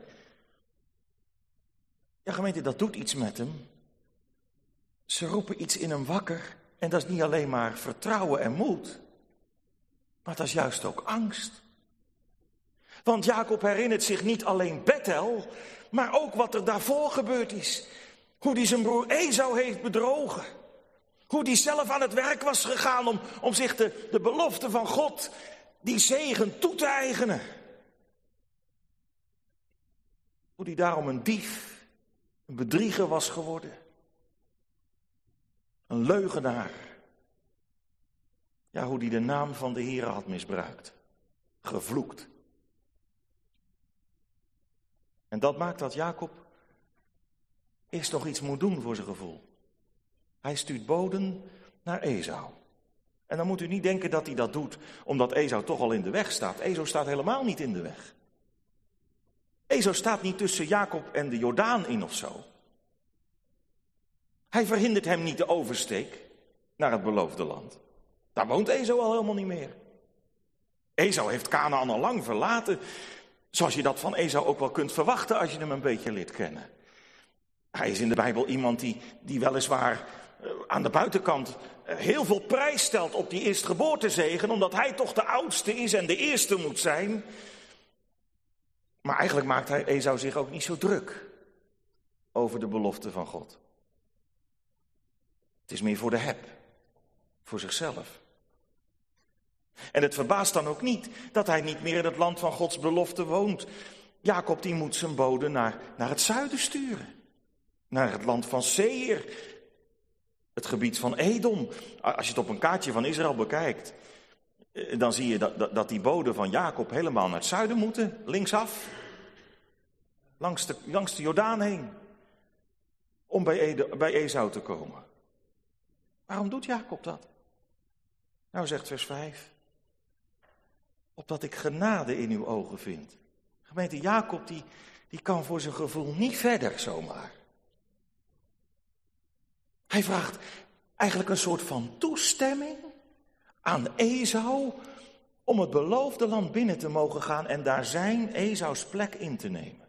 ja gemeente, dat doet iets met hem. Ze roepen iets in hem wakker en dat is niet alleen maar vertrouwen en moed, maar dat is juist ook angst. Want Jacob herinnert zich niet alleen Bethel, maar ook wat er daarvoor gebeurd is. Hoe hij zijn broer Esau heeft bedrogen. Hoe hij zelf aan het werk was gegaan om zich de belofte van God die zegen toe te eigenen. Hoe die daarom een dief, een bedrieger was geworden. Een leugenaar. Ja, hoe die de naam van de Heere had misbruikt. Gevloekt. En dat maakt dat Jacob eerst nog iets moet doen voor zijn gevoel. Hij stuurt boden naar Esau. En dan moet u niet denken dat hij dat doet omdat Esau toch al in de weg staat. Esau staat helemaal niet in de weg. Esau staat niet tussen Jacob en de Jordaan in of zo. Hij verhindert hem niet de oversteek naar het beloofde land. Daar woont Esau al helemaal niet meer. Esau heeft Kanaan al lang verlaten, zoals je dat van Esau ook wel kunt verwachten als je hem een beetje leert kennen. Hij is in de Bijbel iemand die weliswaar aan de buitenkant heel veel prijs stelt op die eerstgeboortezegen, omdat hij toch de oudste is en de eerste moet zijn. Maar eigenlijk maakt Esau zich ook niet zo druk over de belofte van God. Het is meer voor de heb, voor zichzelf. En het verbaast dan ook niet dat hij niet meer in het land van Gods belofte woont. Jacob die moet zijn bode naar het zuiden sturen. Naar het land van Seir. Het gebied van Edom. Als je het op een kaartje van Israël bekijkt, dan zie je dat die boden van Jacob helemaal naar het zuiden moeten. Linksaf. Langs de Jordaan heen. Om bij Esau te komen. Waarom doet Jacob dat? Nou, zegt vers 5. Opdat ik genade in uw ogen vind. Gemeente, Jacob die kan voor zijn gevoel niet verder zomaar. Hij vraagt eigenlijk een soort van toestemming aan Esau om het beloofde land binnen te mogen gaan en daar zijn Esau's plek in te nemen.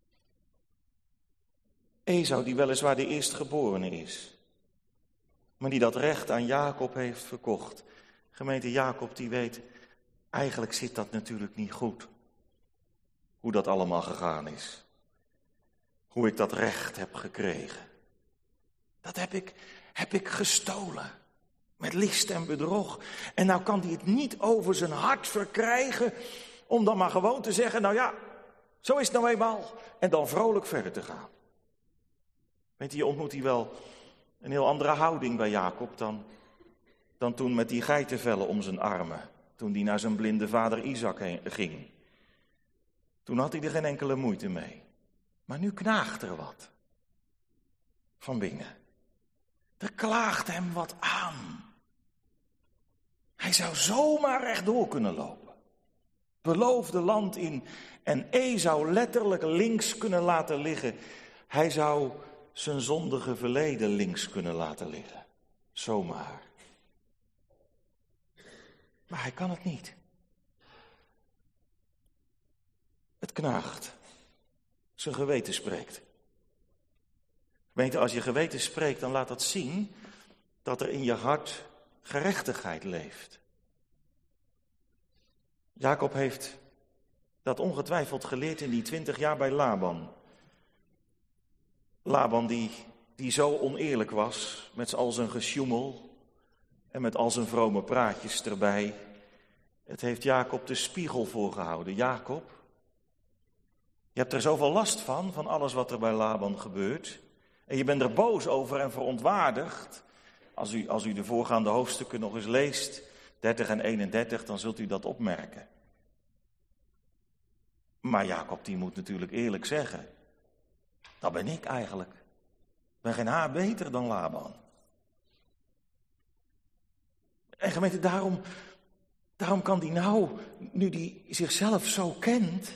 Esau die weliswaar de eerstgeborene is, maar die dat recht aan Jacob heeft verkocht. Gemeente, Jacob die weet, eigenlijk zit dat natuurlijk niet goed. Hoe dat allemaal gegaan is. Hoe ik dat recht heb gekregen. Dat heb ik gestolen. Met list en bedrog. En nou kan hij het niet over zijn hart verkrijgen om dan maar gewoon te zeggen, nou ja, zo is het nou eenmaal. En dan vrolijk verder te gaan. Weet je ontmoet hij wel een heel andere houding bij Jacob dan toen met die geitenvellen om zijn armen. Toen hij naar zijn blinde vader Isaac ging. Toen had hij er geen enkele moeite mee. Maar nu knaagt er wat. Van binnen. Er klaagt hem wat aan. Hij zou zomaar rechtdoor kunnen lopen. Beloofde land in en Esau letterlijk links kunnen laten liggen. Hij zou zijn zondige verleden links kunnen laten liggen. Zomaar. Maar hij kan het niet. Het knaagt. Zijn geweten spreekt. Gemeente, als je geweten spreekt, dan laat dat zien dat er in je hart gerechtigheid leeft. Jacob heeft dat ongetwijfeld geleerd in die 20 jaar bij Laban. Laban die zo oneerlijk was met al zijn gesjoemel en met al zijn vrome praatjes erbij. Het heeft Jacob de spiegel voorgehouden. Jacob, je hebt er zoveel last van alles wat er bij Laban gebeurt. En je bent er boos over en verontwaardigd. Als u de voorgaande hoofdstukken nog eens leest, 30 en 31, dan zult u dat opmerken. Maar Jacob die moet natuurlijk eerlijk zeggen, dat ben ik eigenlijk. Ik ben geen haar beter dan Laban. En gemeente, daarom kan die nou, nu die zichzelf zo kent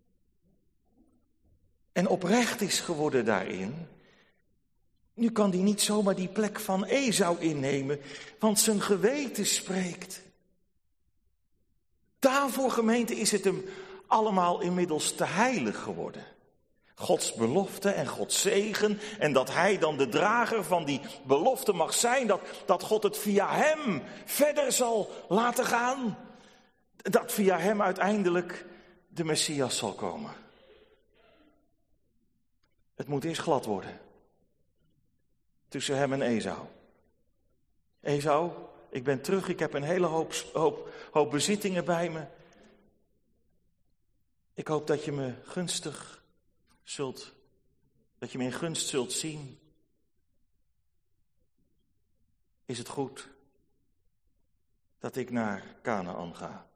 en oprecht is geworden daarin, nu kan die niet zomaar die plek van Esau innemen, want zijn geweten spreekt. Daarvoor, gemeente, is het hem allemaal inmiddels te heilig geworden. Gods belofte en Gods zegen en dat hij dan de drager van die belofte mag zijn, dat God het via hem verder zal laten gaan. Dat via hem uiteindelijk de Messias zal komen. Het moet eerst glad worden. Tussen hem en Esau. Ik ben terug, ik heb een hele hoop bezittingen bij me. Ik hoop dat je me in gunst zult zien. Is het goed dat ik naar Kanaan ga?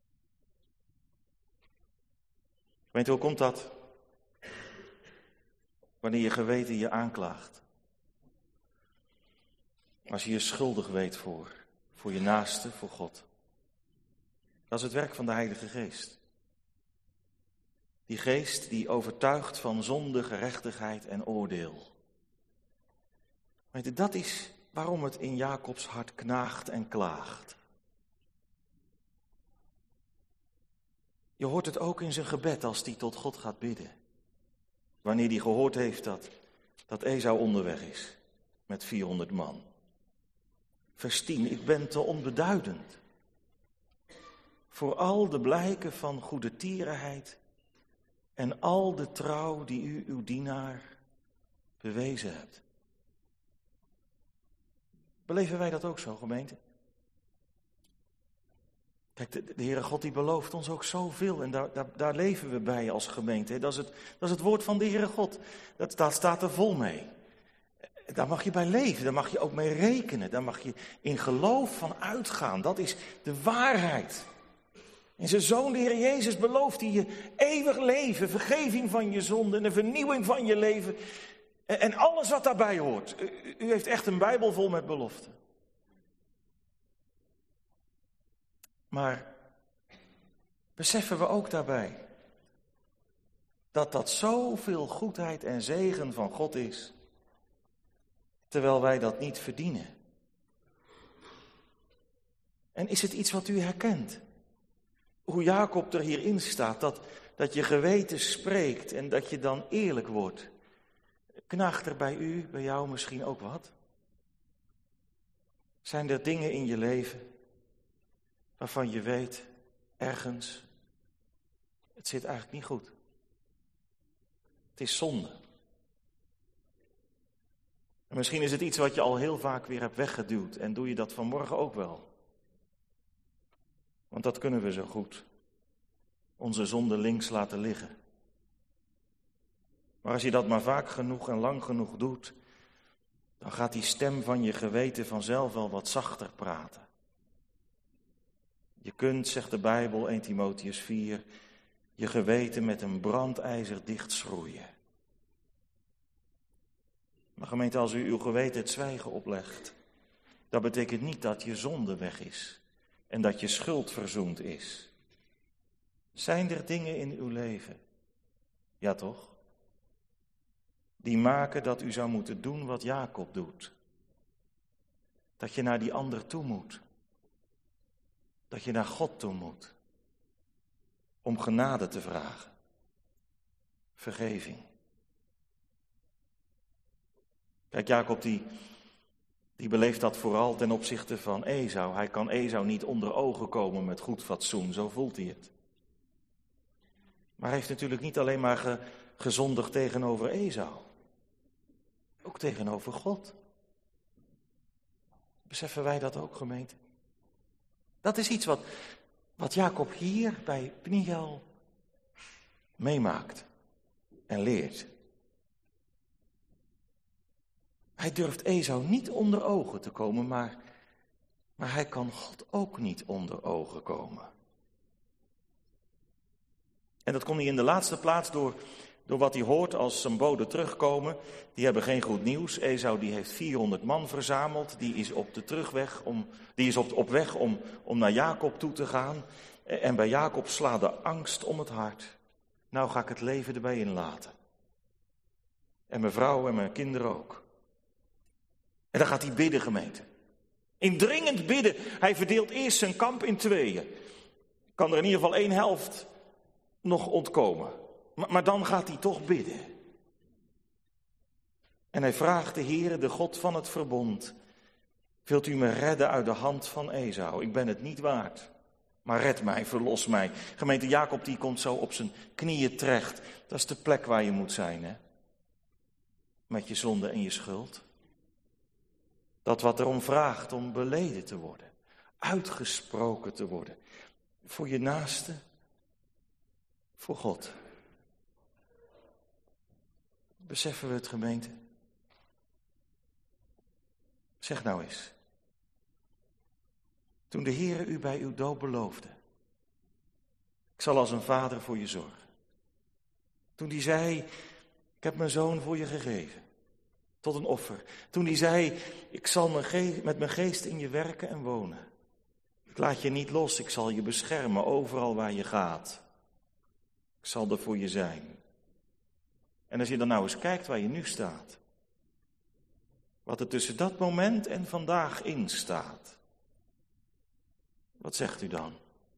Weet je, hoe komt dat? Wanneer je geweten je aanklaagt. Als je je schuldig weet voor je naaste, voor God. Dat is het werk van de Heilige Geest. Die geest die overtuigt van zonde, gerechtigheid en oordeel. Weet je, dat is waarom het in Jacobs hart knaagt en klaagt. Je hoort het ook in zijn gebed als hij tot God gaat bidden. Wanneer hij gehoord heeft dat Esau onderweg is met 400 man. Vers 10, ik ben te onbeduidend voor al de blijken van goede tierenheid en al de trouw die u uw dienaar bewezen hebt. Beleven wij dat ook zo, gemeente? Kijk, de Heere God die belooft ons ook zoveel en daar leven we bij als gemeente. Dat is het woord van de Heere God. Dat staat er vol mee. Daar mag je bij leven, daar mag je ook mee rekenen. Daar mag je in geloof van uitgaan. Dat is de waarheid. In zijn Zoon, de Heer Jezus, belooft hij je eeuwig leven, vergeving van je zonde en een vernieuwing van je leven. En alles wat daarbij hoort. U heeft echt een Bijbel vol met beloften. Maar beseffen we ook daarbij dat zoveel goedheid en zegen van God is, terwijl wij dat niet verdienen? En is het iets wat u herkent? Hoe Jacob er hierin staat, dat je geweten spreekt en dat je dan eerlijk wordt. Knaagt er bij jou misschien ook wat? Zijn er dingen in je leven waarvan je weet, ergens, het zit eigenlijk niet goed. Het is zonde. En misschien is het iets wat je al heel vaak weer hebt weggeduwd en doe je dat vanmorgen ook wel. Want dat kunnen we zo goed. Onze zonde links laten liggen. Maar als je dat maar vaak genoeg en lang genoeg doet, dan gaat die stem van je geweten vanzelf wel wat zachter praten. Je kunt, zegt de Bijbel, 1 Timotheüs 4, je geweten met een brandijzer dichtschroeien. Maar gemeente, als u uw geweten het zwijgen oplegt, dat betekent niet dat je zonde weg is en dat je schuld verzoend is. Zijn er dingen in uw leven, ja toch, die maken dat u zou moeten doen wat Jacob doet? Dat je naar die ander toe moet. Dat je naar God toe moet. Om genade te vragen. Vergeving. Kijk, Jacob die beleeft dat vooral ten opzichte van Esau. Hij kan Esau niet onder ogen komen met goed fatsoen, zo voelt hij het. Maar hij heeft natuurlijk niet alleen maar gezondigd tegenover Esau. Ook tegenover God. Beseffen wij dat ook, gemeente? Dat is iets wat Jacob hier bij Pniel meemaakt en leert. Hij durft Esau niet onder ogen te komen, maar hij kan God ook niet onder ogen komen. En dat kon hij in de laatste plaats door wat hij hoort als zijn boden terugkomen. Die hebben geen goed nieuws. Esau die heeft 400 man verzameld. Die is op weg om naar Jacob toe te gaan. En bij Jacob slaat de angst om het hart. Nou ga ik het leven erbij inlaten. En mijn vrouw en mijn kinderen ook. En dan gaat hij bidden, gemeente. Indringend bidden. Hij verdeelt eerst zijn kamp in tweeën. Kan er in ieder geval 1 helft nog ontkomen. Maar dan gaat hij toch bidden. En hij vraagt de Heere, de God van het verbond: wilt u me redden uit de hand van Esau? Ik ben het niet waard. Maar red mij, verlos mij. Gemeente, Jacob die komt zo op zijn knieën terecht. Dat is de plek waar je moet zijn, hè? Met je zonde en je schuld. Dat wat erom vraagt om beleden te worden. uitgesproken te worden. Voor je naaste, voor God. Beseffen we het, gemeente? Zeg nou eens. Toen de Heere u bij uw doop beloofde: ik zal als een vader voor je zorgen. Toen hij zei: ik heb mijn zoon voor je gegeven. Tot een offer. Toen hij zei: ik zal met mijn geest in je werken en wonen. Ik laat je niet los, ik zal je beschermen overal waar je gaat. Ik zal er voor je zijn. En als je dan nou eens kijkt waar je nu staat. Wat er tussen dat moment en vandaag in staat. Wat zegt u dan?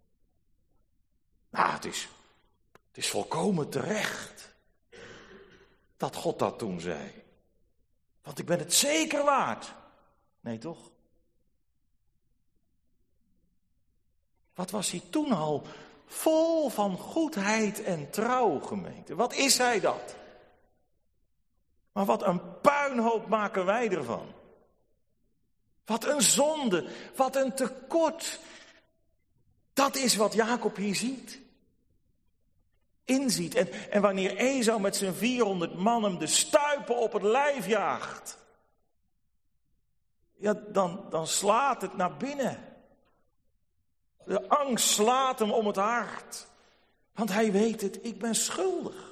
Nou, het is volkomen terecht dat God dat toen zei. Want ik ben het zeker waard. Nee, toch? Wat was hij toen al vol van goedheid en trouw, gemeente? Wat is hij dat? Maar wat een puinhoop maken wij ervan. Wat een zonde, wat een tekort. Dat is wat Jacob hier ziet. Inziet. En wanneer Esau met zijn 400 man hem de stuipen op het lijf jaagt. Ja, dan slaat het naar binnen. De angst slaat hem om het hart. Want hij weet het, ik ben schuldig.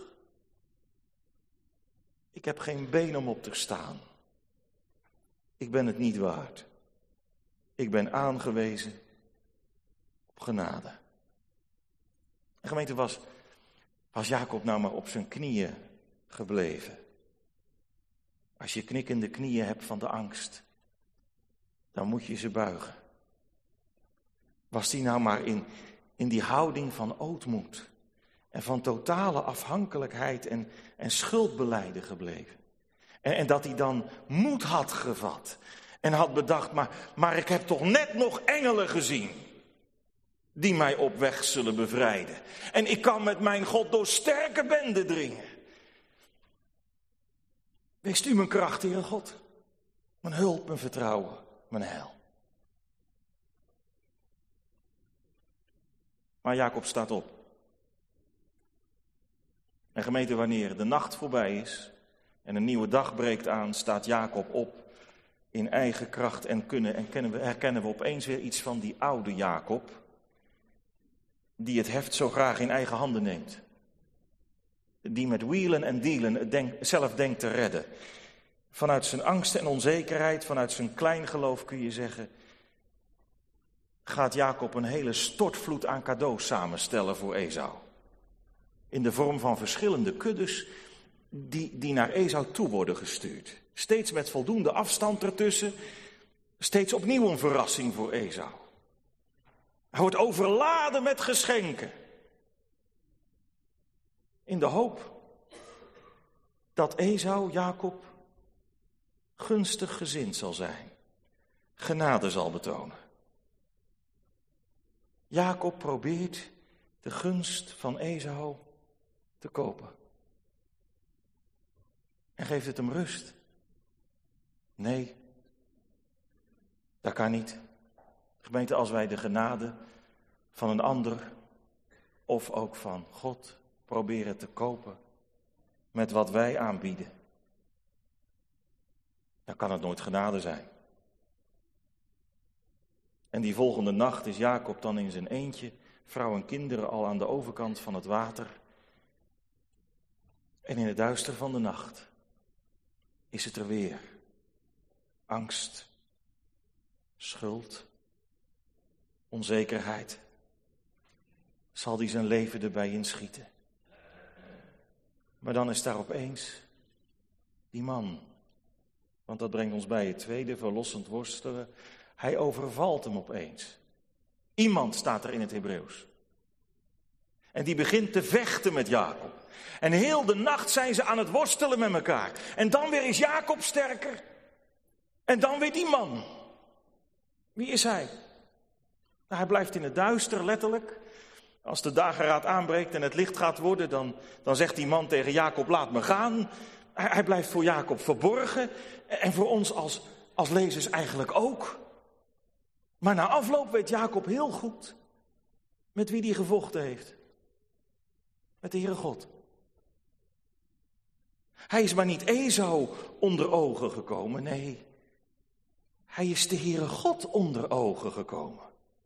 Ik heb geen been om op te staan. Ik ben het niet waard. Ik ben aangewezen op genade. En gemeente, was Jacob nou maar op zijn knieën gebleven. Als je knikkende knieën hebt van de angst, dan moet je ze buigen. Was die nou maar in die houding van ootmoed en van totale afhankelijkheid en schuldbelijden gebleven. En dat hij dan moed had gevat en had bedacht, maar ik heb toch net nog engelen gezien die mij op weg zullen bevrijden. En ik kan met mijn God door sterke benden dringen. Wees u mijn kracht, Heere God, mijn hulp, mijn vertrouwen, mijn heil. Maar Jacob staat op. En gemeente, wanneer de nacht voorbij is en een nieuwe dag breekt aan, staat Jacob op in eigen kracht en herkennen we opeens weer iets van die oude Jacob, die het heft zo graag in eigen handen neemt. Die met wielen en dealen het zelf denkt te redden. Vanuit zijn angst en onzekerheid, vanuit zijn kleingeloof kun je zeggen, gaat Jacob een hele stortvloed aan cadeaus samenstellen voor Esau. In de vorm van verschillende kuddes die naar Esau toe worden gestuurd. Steeds met voldoende afstand ertussen, steeds opnieuw een verrassing voor Esau. Hij wordt overladen met geschenken. In de hoop dat Esau, Jacob, gunstig gezind zal zijn. Genade zal betonen. Jacob probeert de gunst van Esau te kopen. En geeft het hem rust? Nee, dat kan niet. Gemeente, als wij de genade van een ander of ook van God proberen te kopen met wat wij aanbieden, dan kan het nooit genade zijn. En die volgende nacht is Jacob dan in zijn eentje, vrouw en kinderen al aan de overkant van het water. En in het duister van de nacht is het er weer. Angst, schuld, onzekerheid. Zal hij zijn leven erbij inschieten? Maar dan is daar opeens die man. Want dat brengt ons bij het tweede, verlossend worstelen. Hij overvalt hem opeens. Iemand staat er in het Hebreeuws. En die begint te vechten met Jacob. En heel de nacht zijn ze aan het worstelen met elkaar. En dan weer is Jacob sterker. En dan weer die man. Wie is hij? Nou, hij blijft in het duister, letterlijk. Als de dageraad aanbreekt en het licht gaat worden, dan zegt die man tegen Jacob, laat me gaan. Hij blijft voor Jacob verborgen. En voor ons als lezers eigenlijk ook. Maar na afloop weet Jacob heel goed met wie hij gevochten heeft. Met de Heere God. Hij is maar niet Esau onder ogen gekomen, nee. Hij is de Heere God onder ogen gekomen.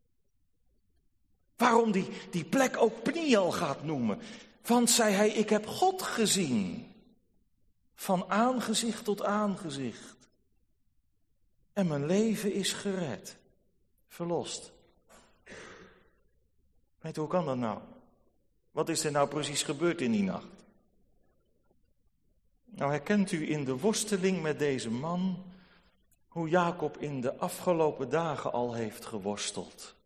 Waarom die plek ook Pniel gaat noemen. Want, zei hij, ik heb God gezien. Van aangezicht tot aangezicht. En mijn leven is gered. Verlost. Weet u, hoe kan dat nou? Wat is er nou precies gebeurd in die nacht? Nou, herkent u in de worsteling met deze man hoe Jacob in de afgelopen dagen al heeft geworsteld?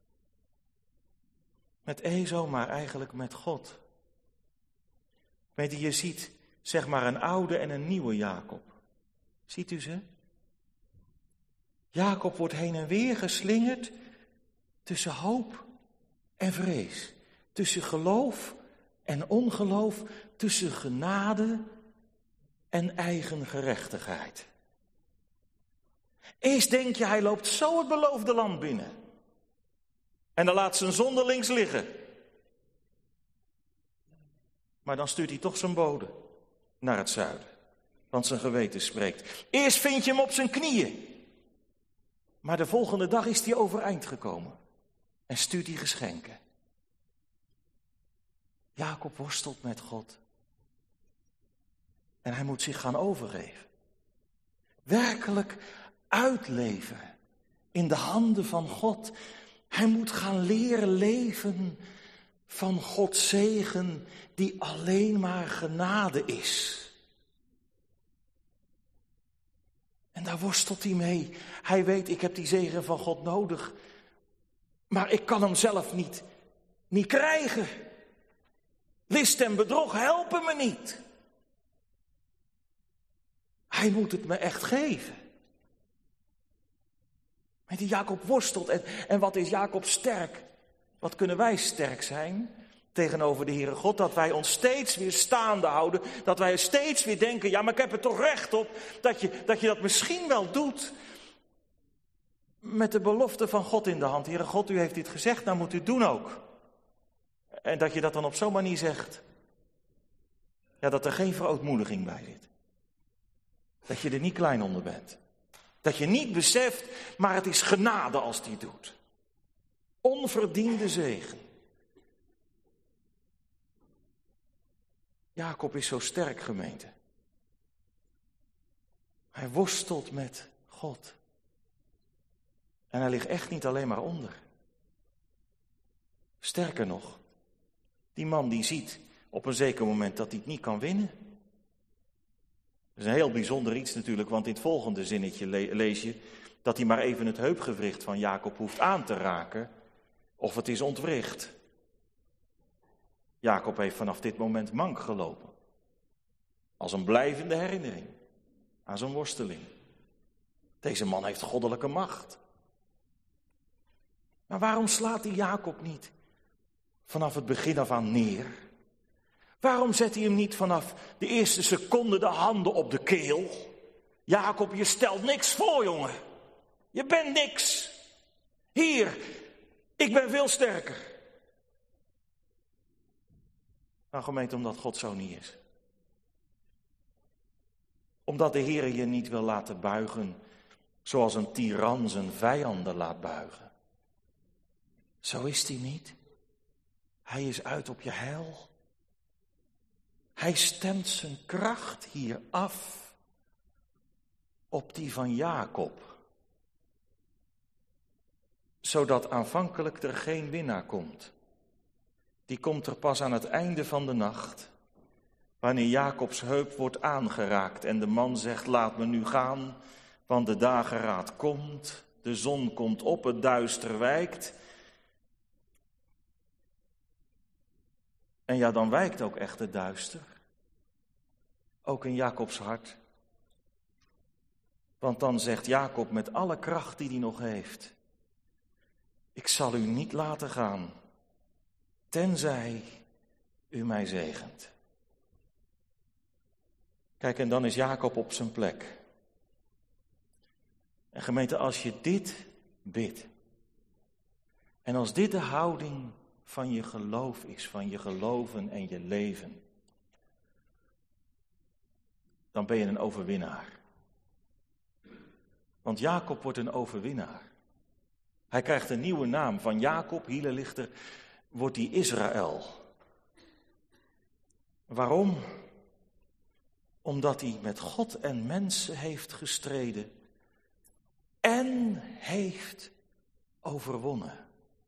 Met Esau, maar eigenlijk met God. Weet u, je ziet zeg maar een oude en een nieuwe Jacob. Ziet u ze? Jacob wordt heen en weer geslingerd tussen hoop en vrees. Tussen geloof en ongeloof. Tussen genade en eigen gerechtigheid. Eerst denk je, hij loopt zo het beloofde land binnen. En dan laat zijn zonde links liggen. Maar dan stuurt hij toch zijn bode naar het zuiden. Want zijn geweten spreekt. Eerst vind je hem op zijn knieën. Maar de volgende dag is hij overeind gekomen. En stuurt hij geschenken. Jacob worstelt met God. En hij moet zich gaan overgeven. Werkelijk uitleveren. In de handen van God. Hij moet gaan leren leven van Gods zegen die alleen maar genade is. En daar worstelt hij mee. Hij weet, ik heb die zegen van God nodig. Maar ik kan hem zelf niet krijgen. List en bedrog helpen me niet. Hij moet het me echt geven. Die Jacob worstelt. En wat is Jacob sterk? Wat kunnen wij sterk zijn tegenover de Heere God? Dat wij ons steeds weer staande houden. Dat wij steeds weer denken, ja, maar ik heb er toch recht op. Dat je dat misschien wel doet. Met de belofte van God in de hand. Heere God, u heeft dit gezegd, nou moet u het doen ook. En dat je dat dan op zo'n manier zegt. Ja, dat er geen verootmoediging bij zit. Dat je er niet klein onder bent. Dat je niet beseft, maar het is genade als die doet. Onverdiende zegen. Jacob is zo sterk, gemeente. Hij worstelt met God. En hij ligt echt niet alleen maar onder. Sterker nog, die man die ziet op een zeker moment dat hij het niet kan winnen. Dat is een heel bijzonder iets natuurlijk, want in het volgende zinnetje lees je dat hij maar even het heupgewricht van Jacob hoeft aan te raken, of het is ontwricht. Jacob heeft vanaf dit moment mank gelopen. Als een blijvende herinnering aan zijn worsteling. Deze man heeft goddelijke macht. Maar waarom slaat hij Jacob niet vanaf het begin af aan neer? Waarom zet hij hem niet vanaf de eerste seconde de handen op de keel? Jacob, je stelt niks voor, jongen. Je bent niks. Hier, ik ben veel sterker. Nou, gemeente, omdat God zo niet is. Omdat de Heer je niet wil laten buigen zoals een tiran zijn vijanden laat buigen. Zo is hij niet. Hij is uit op je heil. Hij stemt zijn kracht hier af op die van Jacob. Zodat aanvankelijk er geen winnaar komt. Die komt er pas aan het einde van de nacht. Wanneer Jacobs heup wordt aangeraakt en de man zegt, laat me nu gaan, want de dageraad komt, de zon komt op, het duister wijkt. En ja, dan wijkt ook echt het duister. Ook in Jacobs hart. Want dan zegt Jacob met alle kracht die hij nog heeft, ik zal u niet laten gaan, tenzij u mij zegent. Kijk, en dan is Jacob op zijn plek. En gemeente, als je dit bidt, En als dit de houding van je geloof is, van je geloven en je leven, dan ben je een overwinnaar. Want Jacob wordt een overwinnaar. Hij krijgt een nieuwe naam. Van Jacob, Hielenlichter, wordt hij Israël. Waarom? Omdat hij met God en mensen heeft gestreden en heeft overwonnen.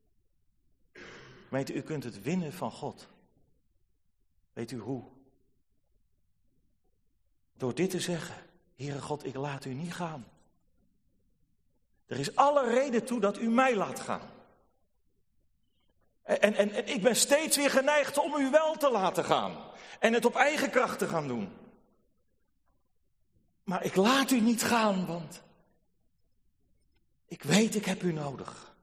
Weet u kunt het winnen van God. Weet u hoe? Door dit te zeggen: Heere God, ik laat u niet gaan. Er is alle reden toe dat u mij laat gaan. En ik ben steeds weer geneigd om u wel te laten gaan. En het op eigen kracht te gaan doen. Maar ik laat u niet gaan, want ik weet, ik heb u nodig.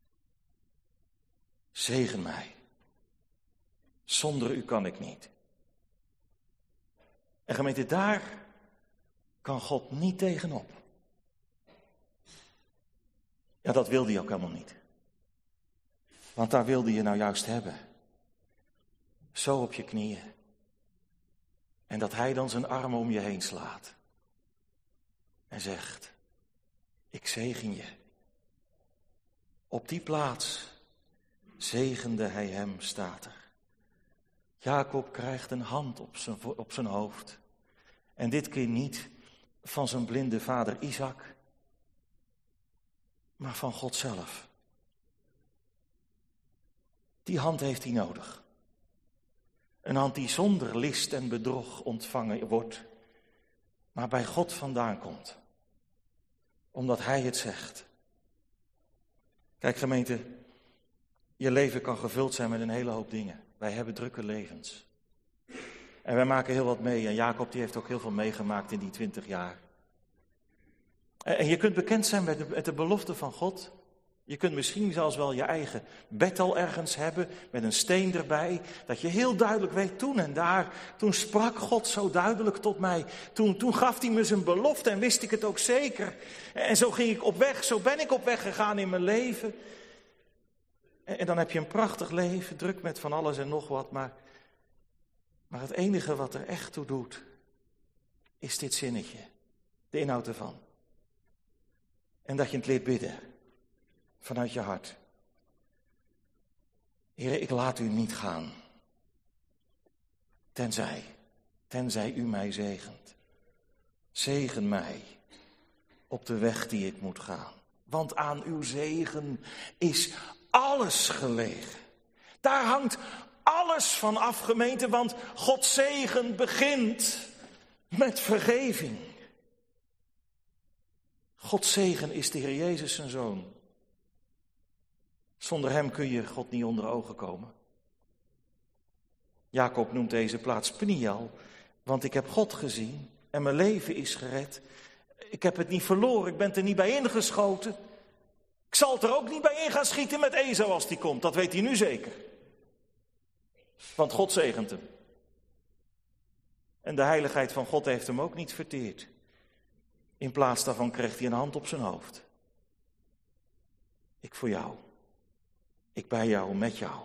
Zegen mij. Zonder u kan ik niet. En gemeente, daar kan God niet tegenop. Ja, dat wilde hij ook helemaal niet. Want daar wilde je nou juist hebben. Zo op je knieën. En dat hij dan zijn armen om je heen slaat. En zegt: ik zegen je. Op die plaats zegende hij hem, staat er. Jacob krijgt een hand op zijn hoofd. En dit keer niet van zijn blinde vader Isaac, maar van God zelf. Die hand heeft hij nodig. Een hand die zonder list en bedrog ontvangen wordt, maar bij God vandaan komt. Omdat hij het zegt. Kijk gemeente, je leven kan gevuld zijn met een hele hoop dingen. Wij hebben drukke levens. En wij maken heel wat mee. En Jacob die heeft ook heel veel meegemaakt in die 20 jaar. En je kunt bekend zijn met de belofte van God. Je kunt misschien zelfs wel je eigen bed al ergens hebben, met een steen erbij. Dat je heel duidelijk weet, toen en daar, toen sprak God zo duidelijk tot mij. Toen gaf hij me zijn belofte en wist ik het ook zeker. En zo ging ik op weg, zo ben ik op weg gegaan in mijn leven. En dan heb je een prachtig leven, druk met van alles en nog wat. Maar het enige wat er echt toe doet, is dit zinnetje. De inhoud ervan. En dat je het leert bidden. Vanuit je hart. Heere, ik laat u niet gaan. Tenzij u mij zegent. Zegen mij op de weg die ik moet gaan. Want aan uw zegen is alles gelegen. Daar hangt alles van af, gemeente, want Gods zegen begint met vergeving. Gods zegen is de Heer Jezus zijn Zoon. Zonder hem kun je God niet onder ogen komen. Jacob noemt deze plaats Peniel, want ik heb God gezien en mijn leven is gered. Ik heb het niet verloren, ik ben er niet bij ingeschoten. Ik zal het er ook niet bij in gaan schieten met Esau als die komt, dat weet hij nu zeker. Want God zegent hem. En de heiligheid van God heeft hem ook niet verteerd. In plaats daarvan kreeg hij een hand op zijn hoofd. Ik voor jou. Ik bij jou, met jou.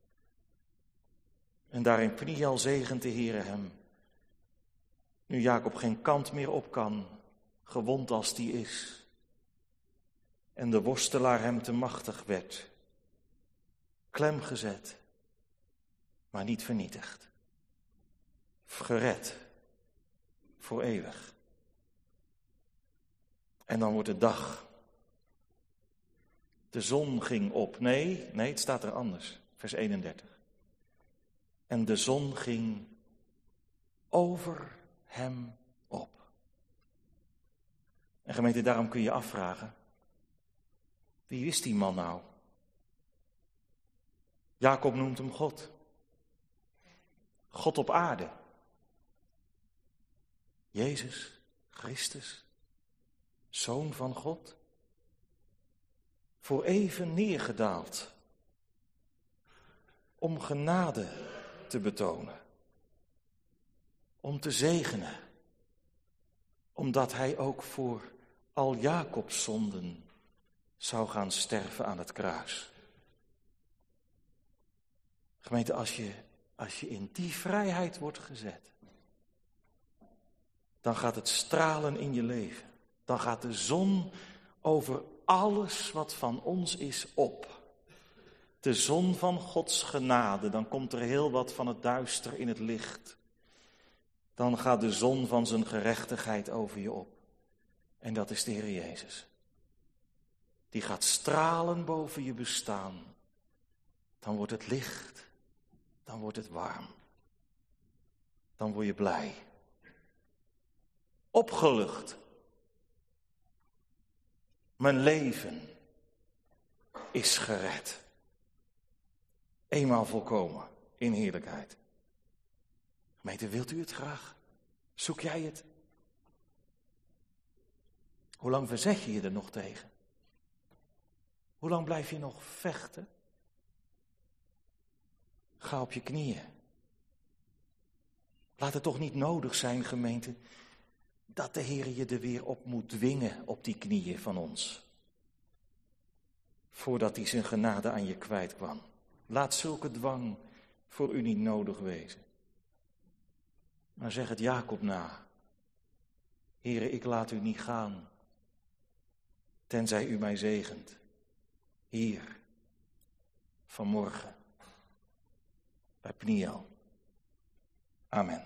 En daarin Peniel zegent de Heere hem. Nu Jacob geen kant meer op kan, gewond als die is. En de worstelaar hem te machtig werd. Klem gezet, maar niet vernietigd. Gered, voor eeuwig. En dan wordt het dag. De zon ging op. Nee, het staat er anders. Vers 31. En de zon ging over hem op. En gemeente, daarom kun je afvragen. Wie is die man nou? Jacob noemt hem God. God op aarde. Jezus Christus. Zoon van God. Voor even neergedaald. Om genade te betonen. Om te zegenen. Omdat hij ook voor al Jacobs zonden zou gaan sterven aan het kruis. Gemeente, als je in die vrijheid wordt gezet, dan gaat het stralen in je leven. Dan gaat de zon over alles wat van ons is op. De zon van Gods genade, dan komt er heel wat van het duister in het licht. Dan gaat de zon van zijn gerechtigheid over je op. En dat is de Heer Jezus. Die gaat stralen boven je bestaan. Dan wordt het licht. Dan wordt het warm. Dan word je blij. Opgelucht. Mijn leven is gered. Eenmaal volkomen in heerlijkheid. Gemeente, wilt u het graag? Zoek jij het? Hoe lang verzet je je er nog tegen? Hoe lang blijf je nog vechten? Ga op je knieën. Laat het toch niet nodig zijn, gemeente, dat de Heer je er weer op moet dwingen op die knieën van ons. Voordat hij zijn genade aan je kwijt kwam. Laat zulke dwang voor u niet nodig wezen. Maar zeg het Jacob na. Heere, ik laat u niet gaan, tenzij u mij zegent. Hier, vanmorgen, bij Pniel. Amen.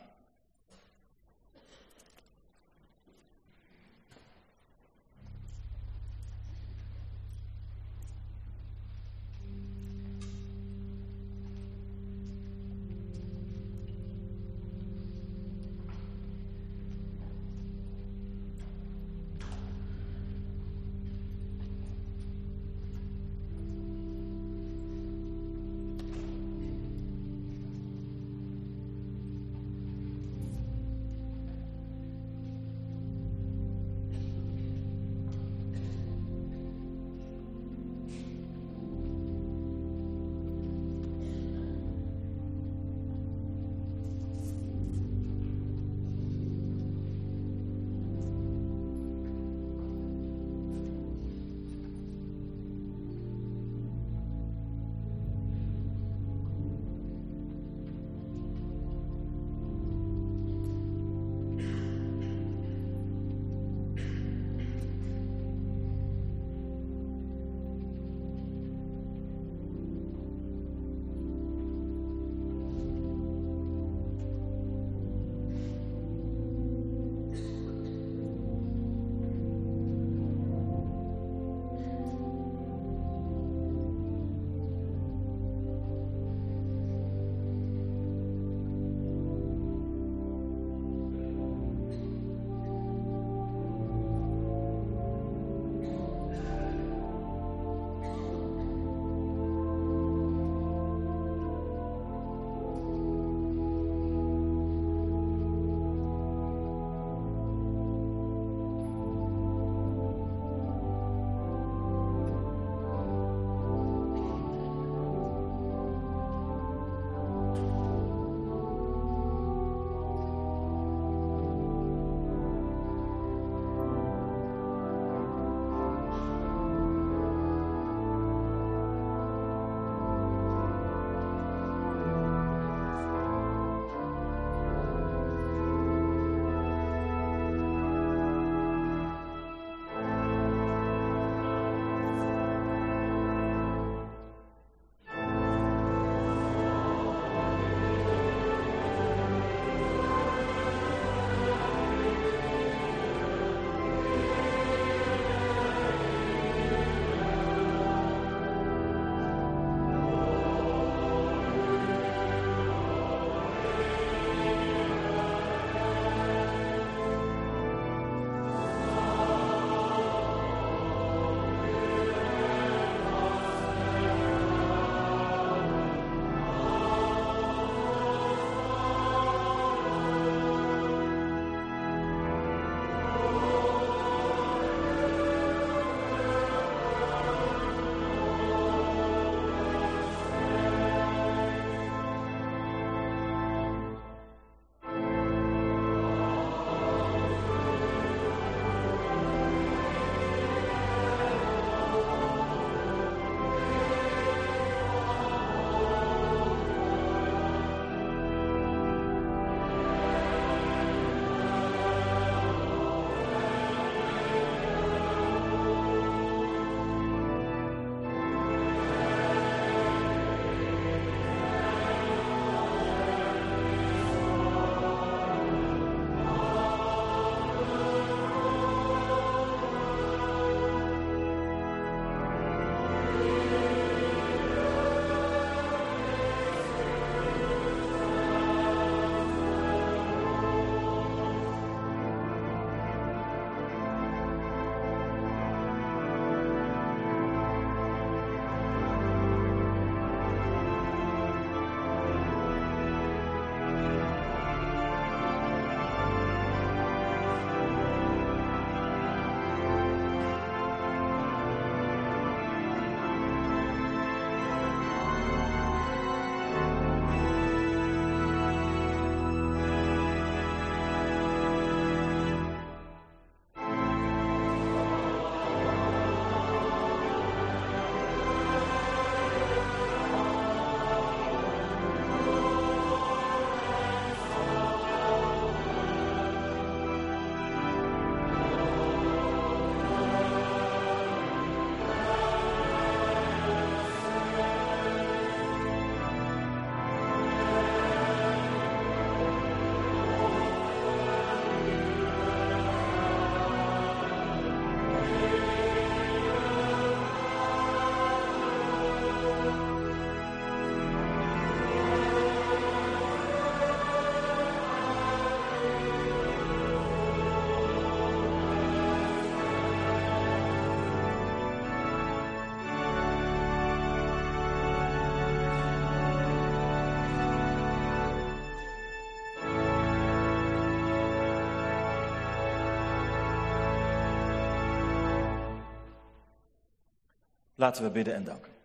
Laten we bidden en danken.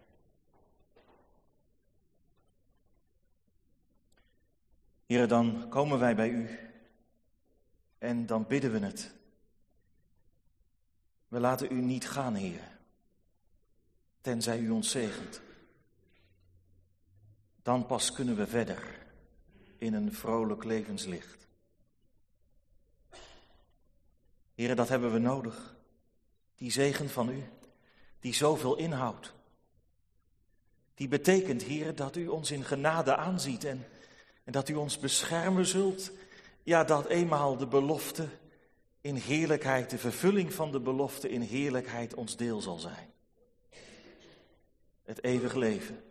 Heere, dan komen wij bij u en dan bidden we het. We laten u niet gaan, Heere, tenzij u ons zegent. Dan pas kunnen we verder in een vrolijk levenslicht. Heere, dat hebben we nodig. Die zegen van u, die zoveel inhoudt. Die betekent, Heere, dat u ons in genade aanziet en dat u ons beschermen zult. Ja, dat eenmaal de belofte in heerlijkheid, de vervulling van de belofte in heerlijkheid ons deel zal zijn. Het eeuwig leven.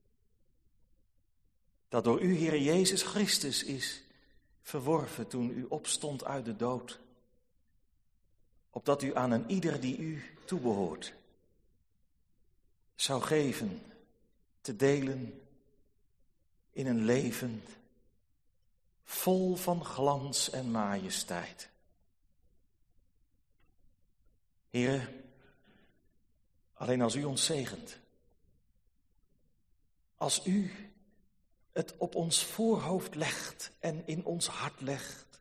Dat door u, Heere Jezus Christus, is verworven toen u opstond uit de dood. Opdat u aan een ieder die u toebehoort zou geven, te delen in een leven vol van glans en majesteit. Heere, alleen als u ons zegent, als u het op ons voorhoofd legt en in ons hart legt,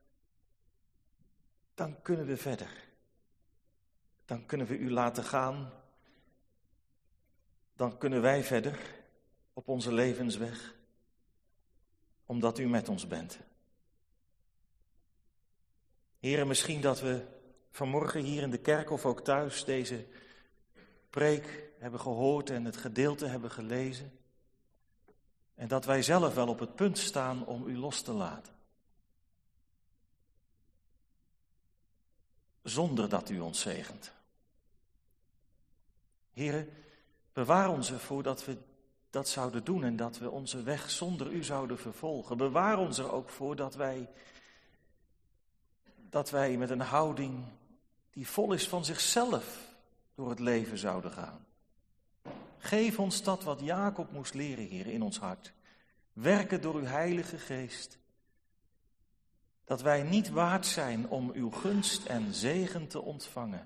dan kunnen we verder. Dan kunnen we u laten gaan. Dan kunnen wij verder op onze levensweg, omdat u met ons bent. Heere, misschien dat we vanmorgen hier in de kerk of ook thuis deze preek hebben gehoord en het gedeelte hebben gelezen. En dat wij zelf wel op het punt staan om u los te laten. Zonder dat u ons zegent. Heere, bewaar ons ervoor dat we dat zouden doen en dat we onze weg zonder u zouden vervolgen. Bewaar ons er ook voor dat wij met een houding die vol is van zichzelf door het leven zouden gaan. Geef ons dat wat Jacob moest leren, Heer, in ons hart. Werken door uw Heilige Geest. Dat wij niet waard zijn om uw gunst en zegen te ontvangen.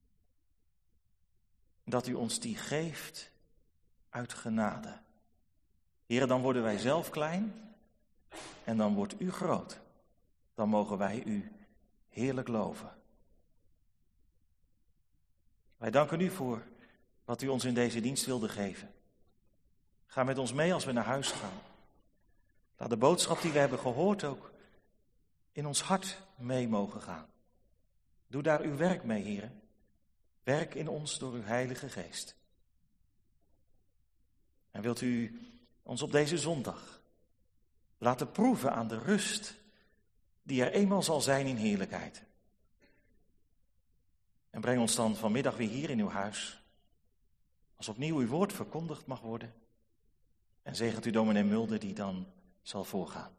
Dat u ons die geeft uit genade. Heer, dan worden wij zelf klein en dan wordt u groot. Dan mogen wij u heerlijk loven. Wij danken u voor wat u ons in deze dienst wilde geven. Ga met ons mee als we naar huis gaan. Laat de boodschap die we hebben gehoord ook in ons hart mee mogen gaan. Doe daar uw werk mee, Heer. Werk in ons door uw Heilige Geest. En wilt u ons op deze zondag laten proeven aan de rust die er eenmaal zal zijn in heerlijkheid. En breng ons dan vanmiddag weer hier in uw huis, als opnieuw uw woord verkondigd mag worden. En zegent u dominee Mulder die dan zal voorgaan.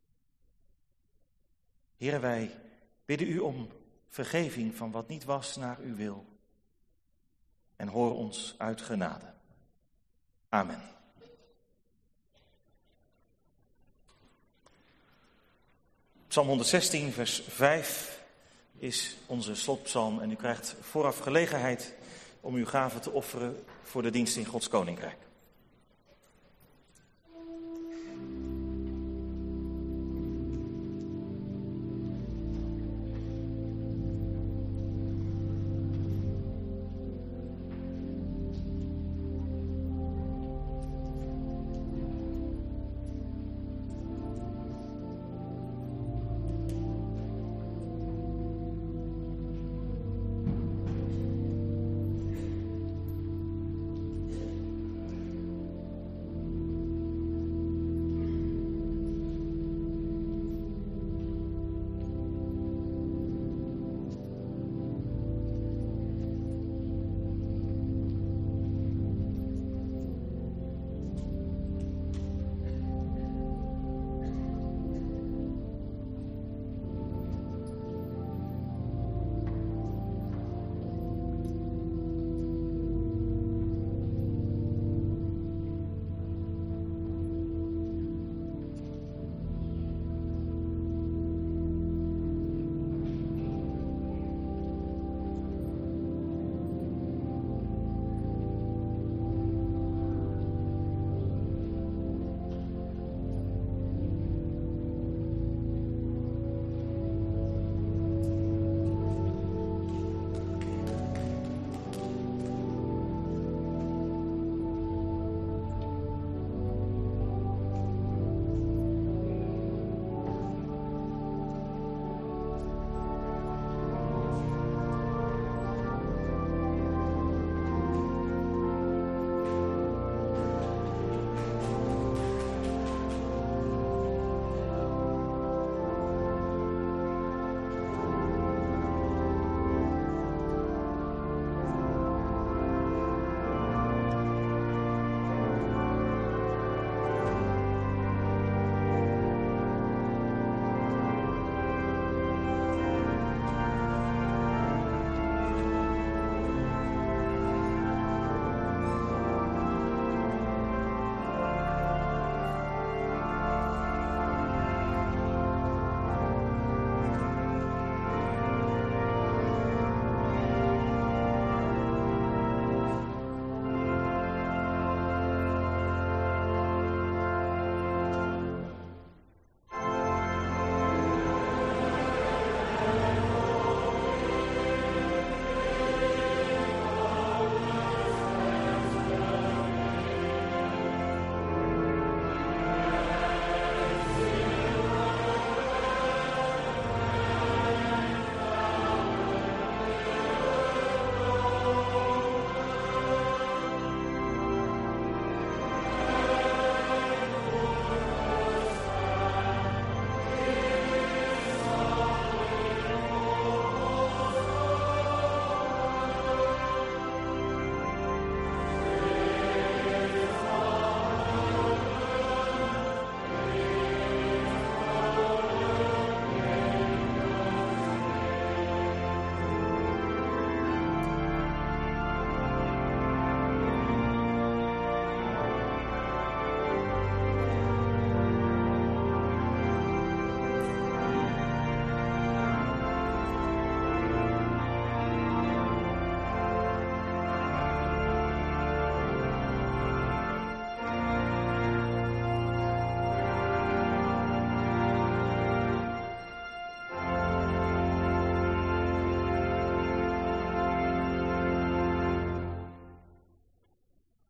Heere, wij bidden u om vergeving van wat niet was naar uw wil. En hoor ons uit genade. Amen. Psalm 116, vers 5 is onze slotpsalm en u krijgt vooraf gelegenheid om uw gave te offeren voor de dienst in Gods Koninkrijk.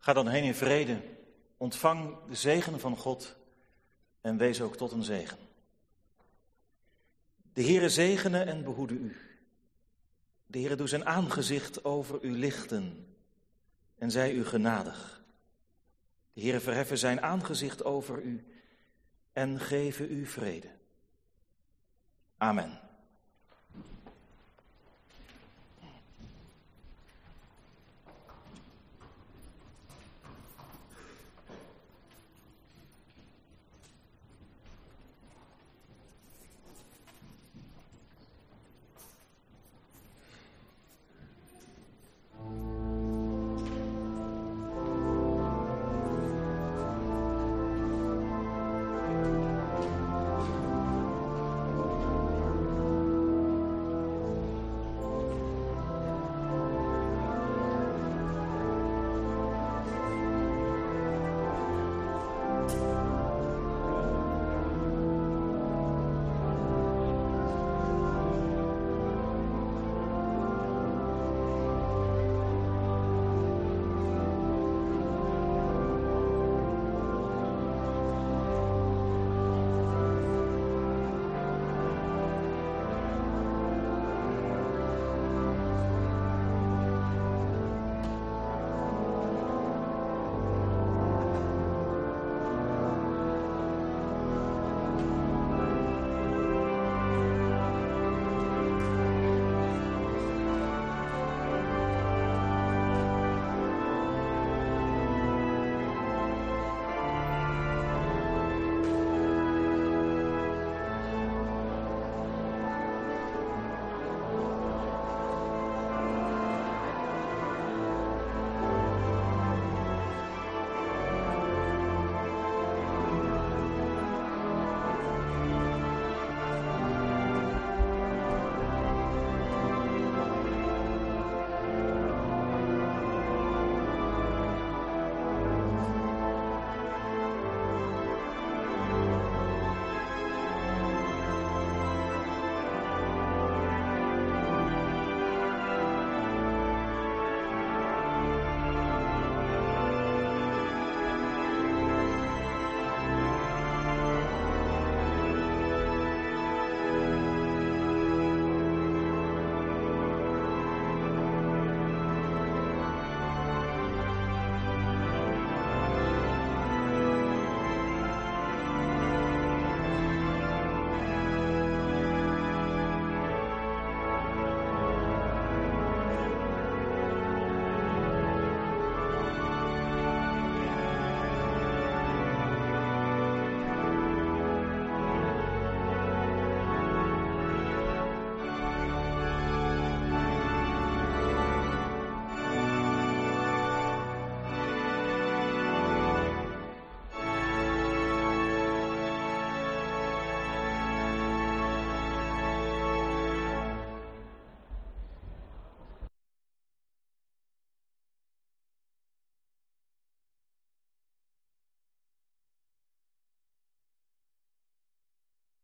Ga dan heen in vrede, ontvang de zegen van God en wees ook tot een zegen. De Heere zegene en behoede u. De Heere doe zijn aangezicht over u lichten en zij u genadig. De Heere verheffen zijn aangezicht over u en geven u vrede. Amen.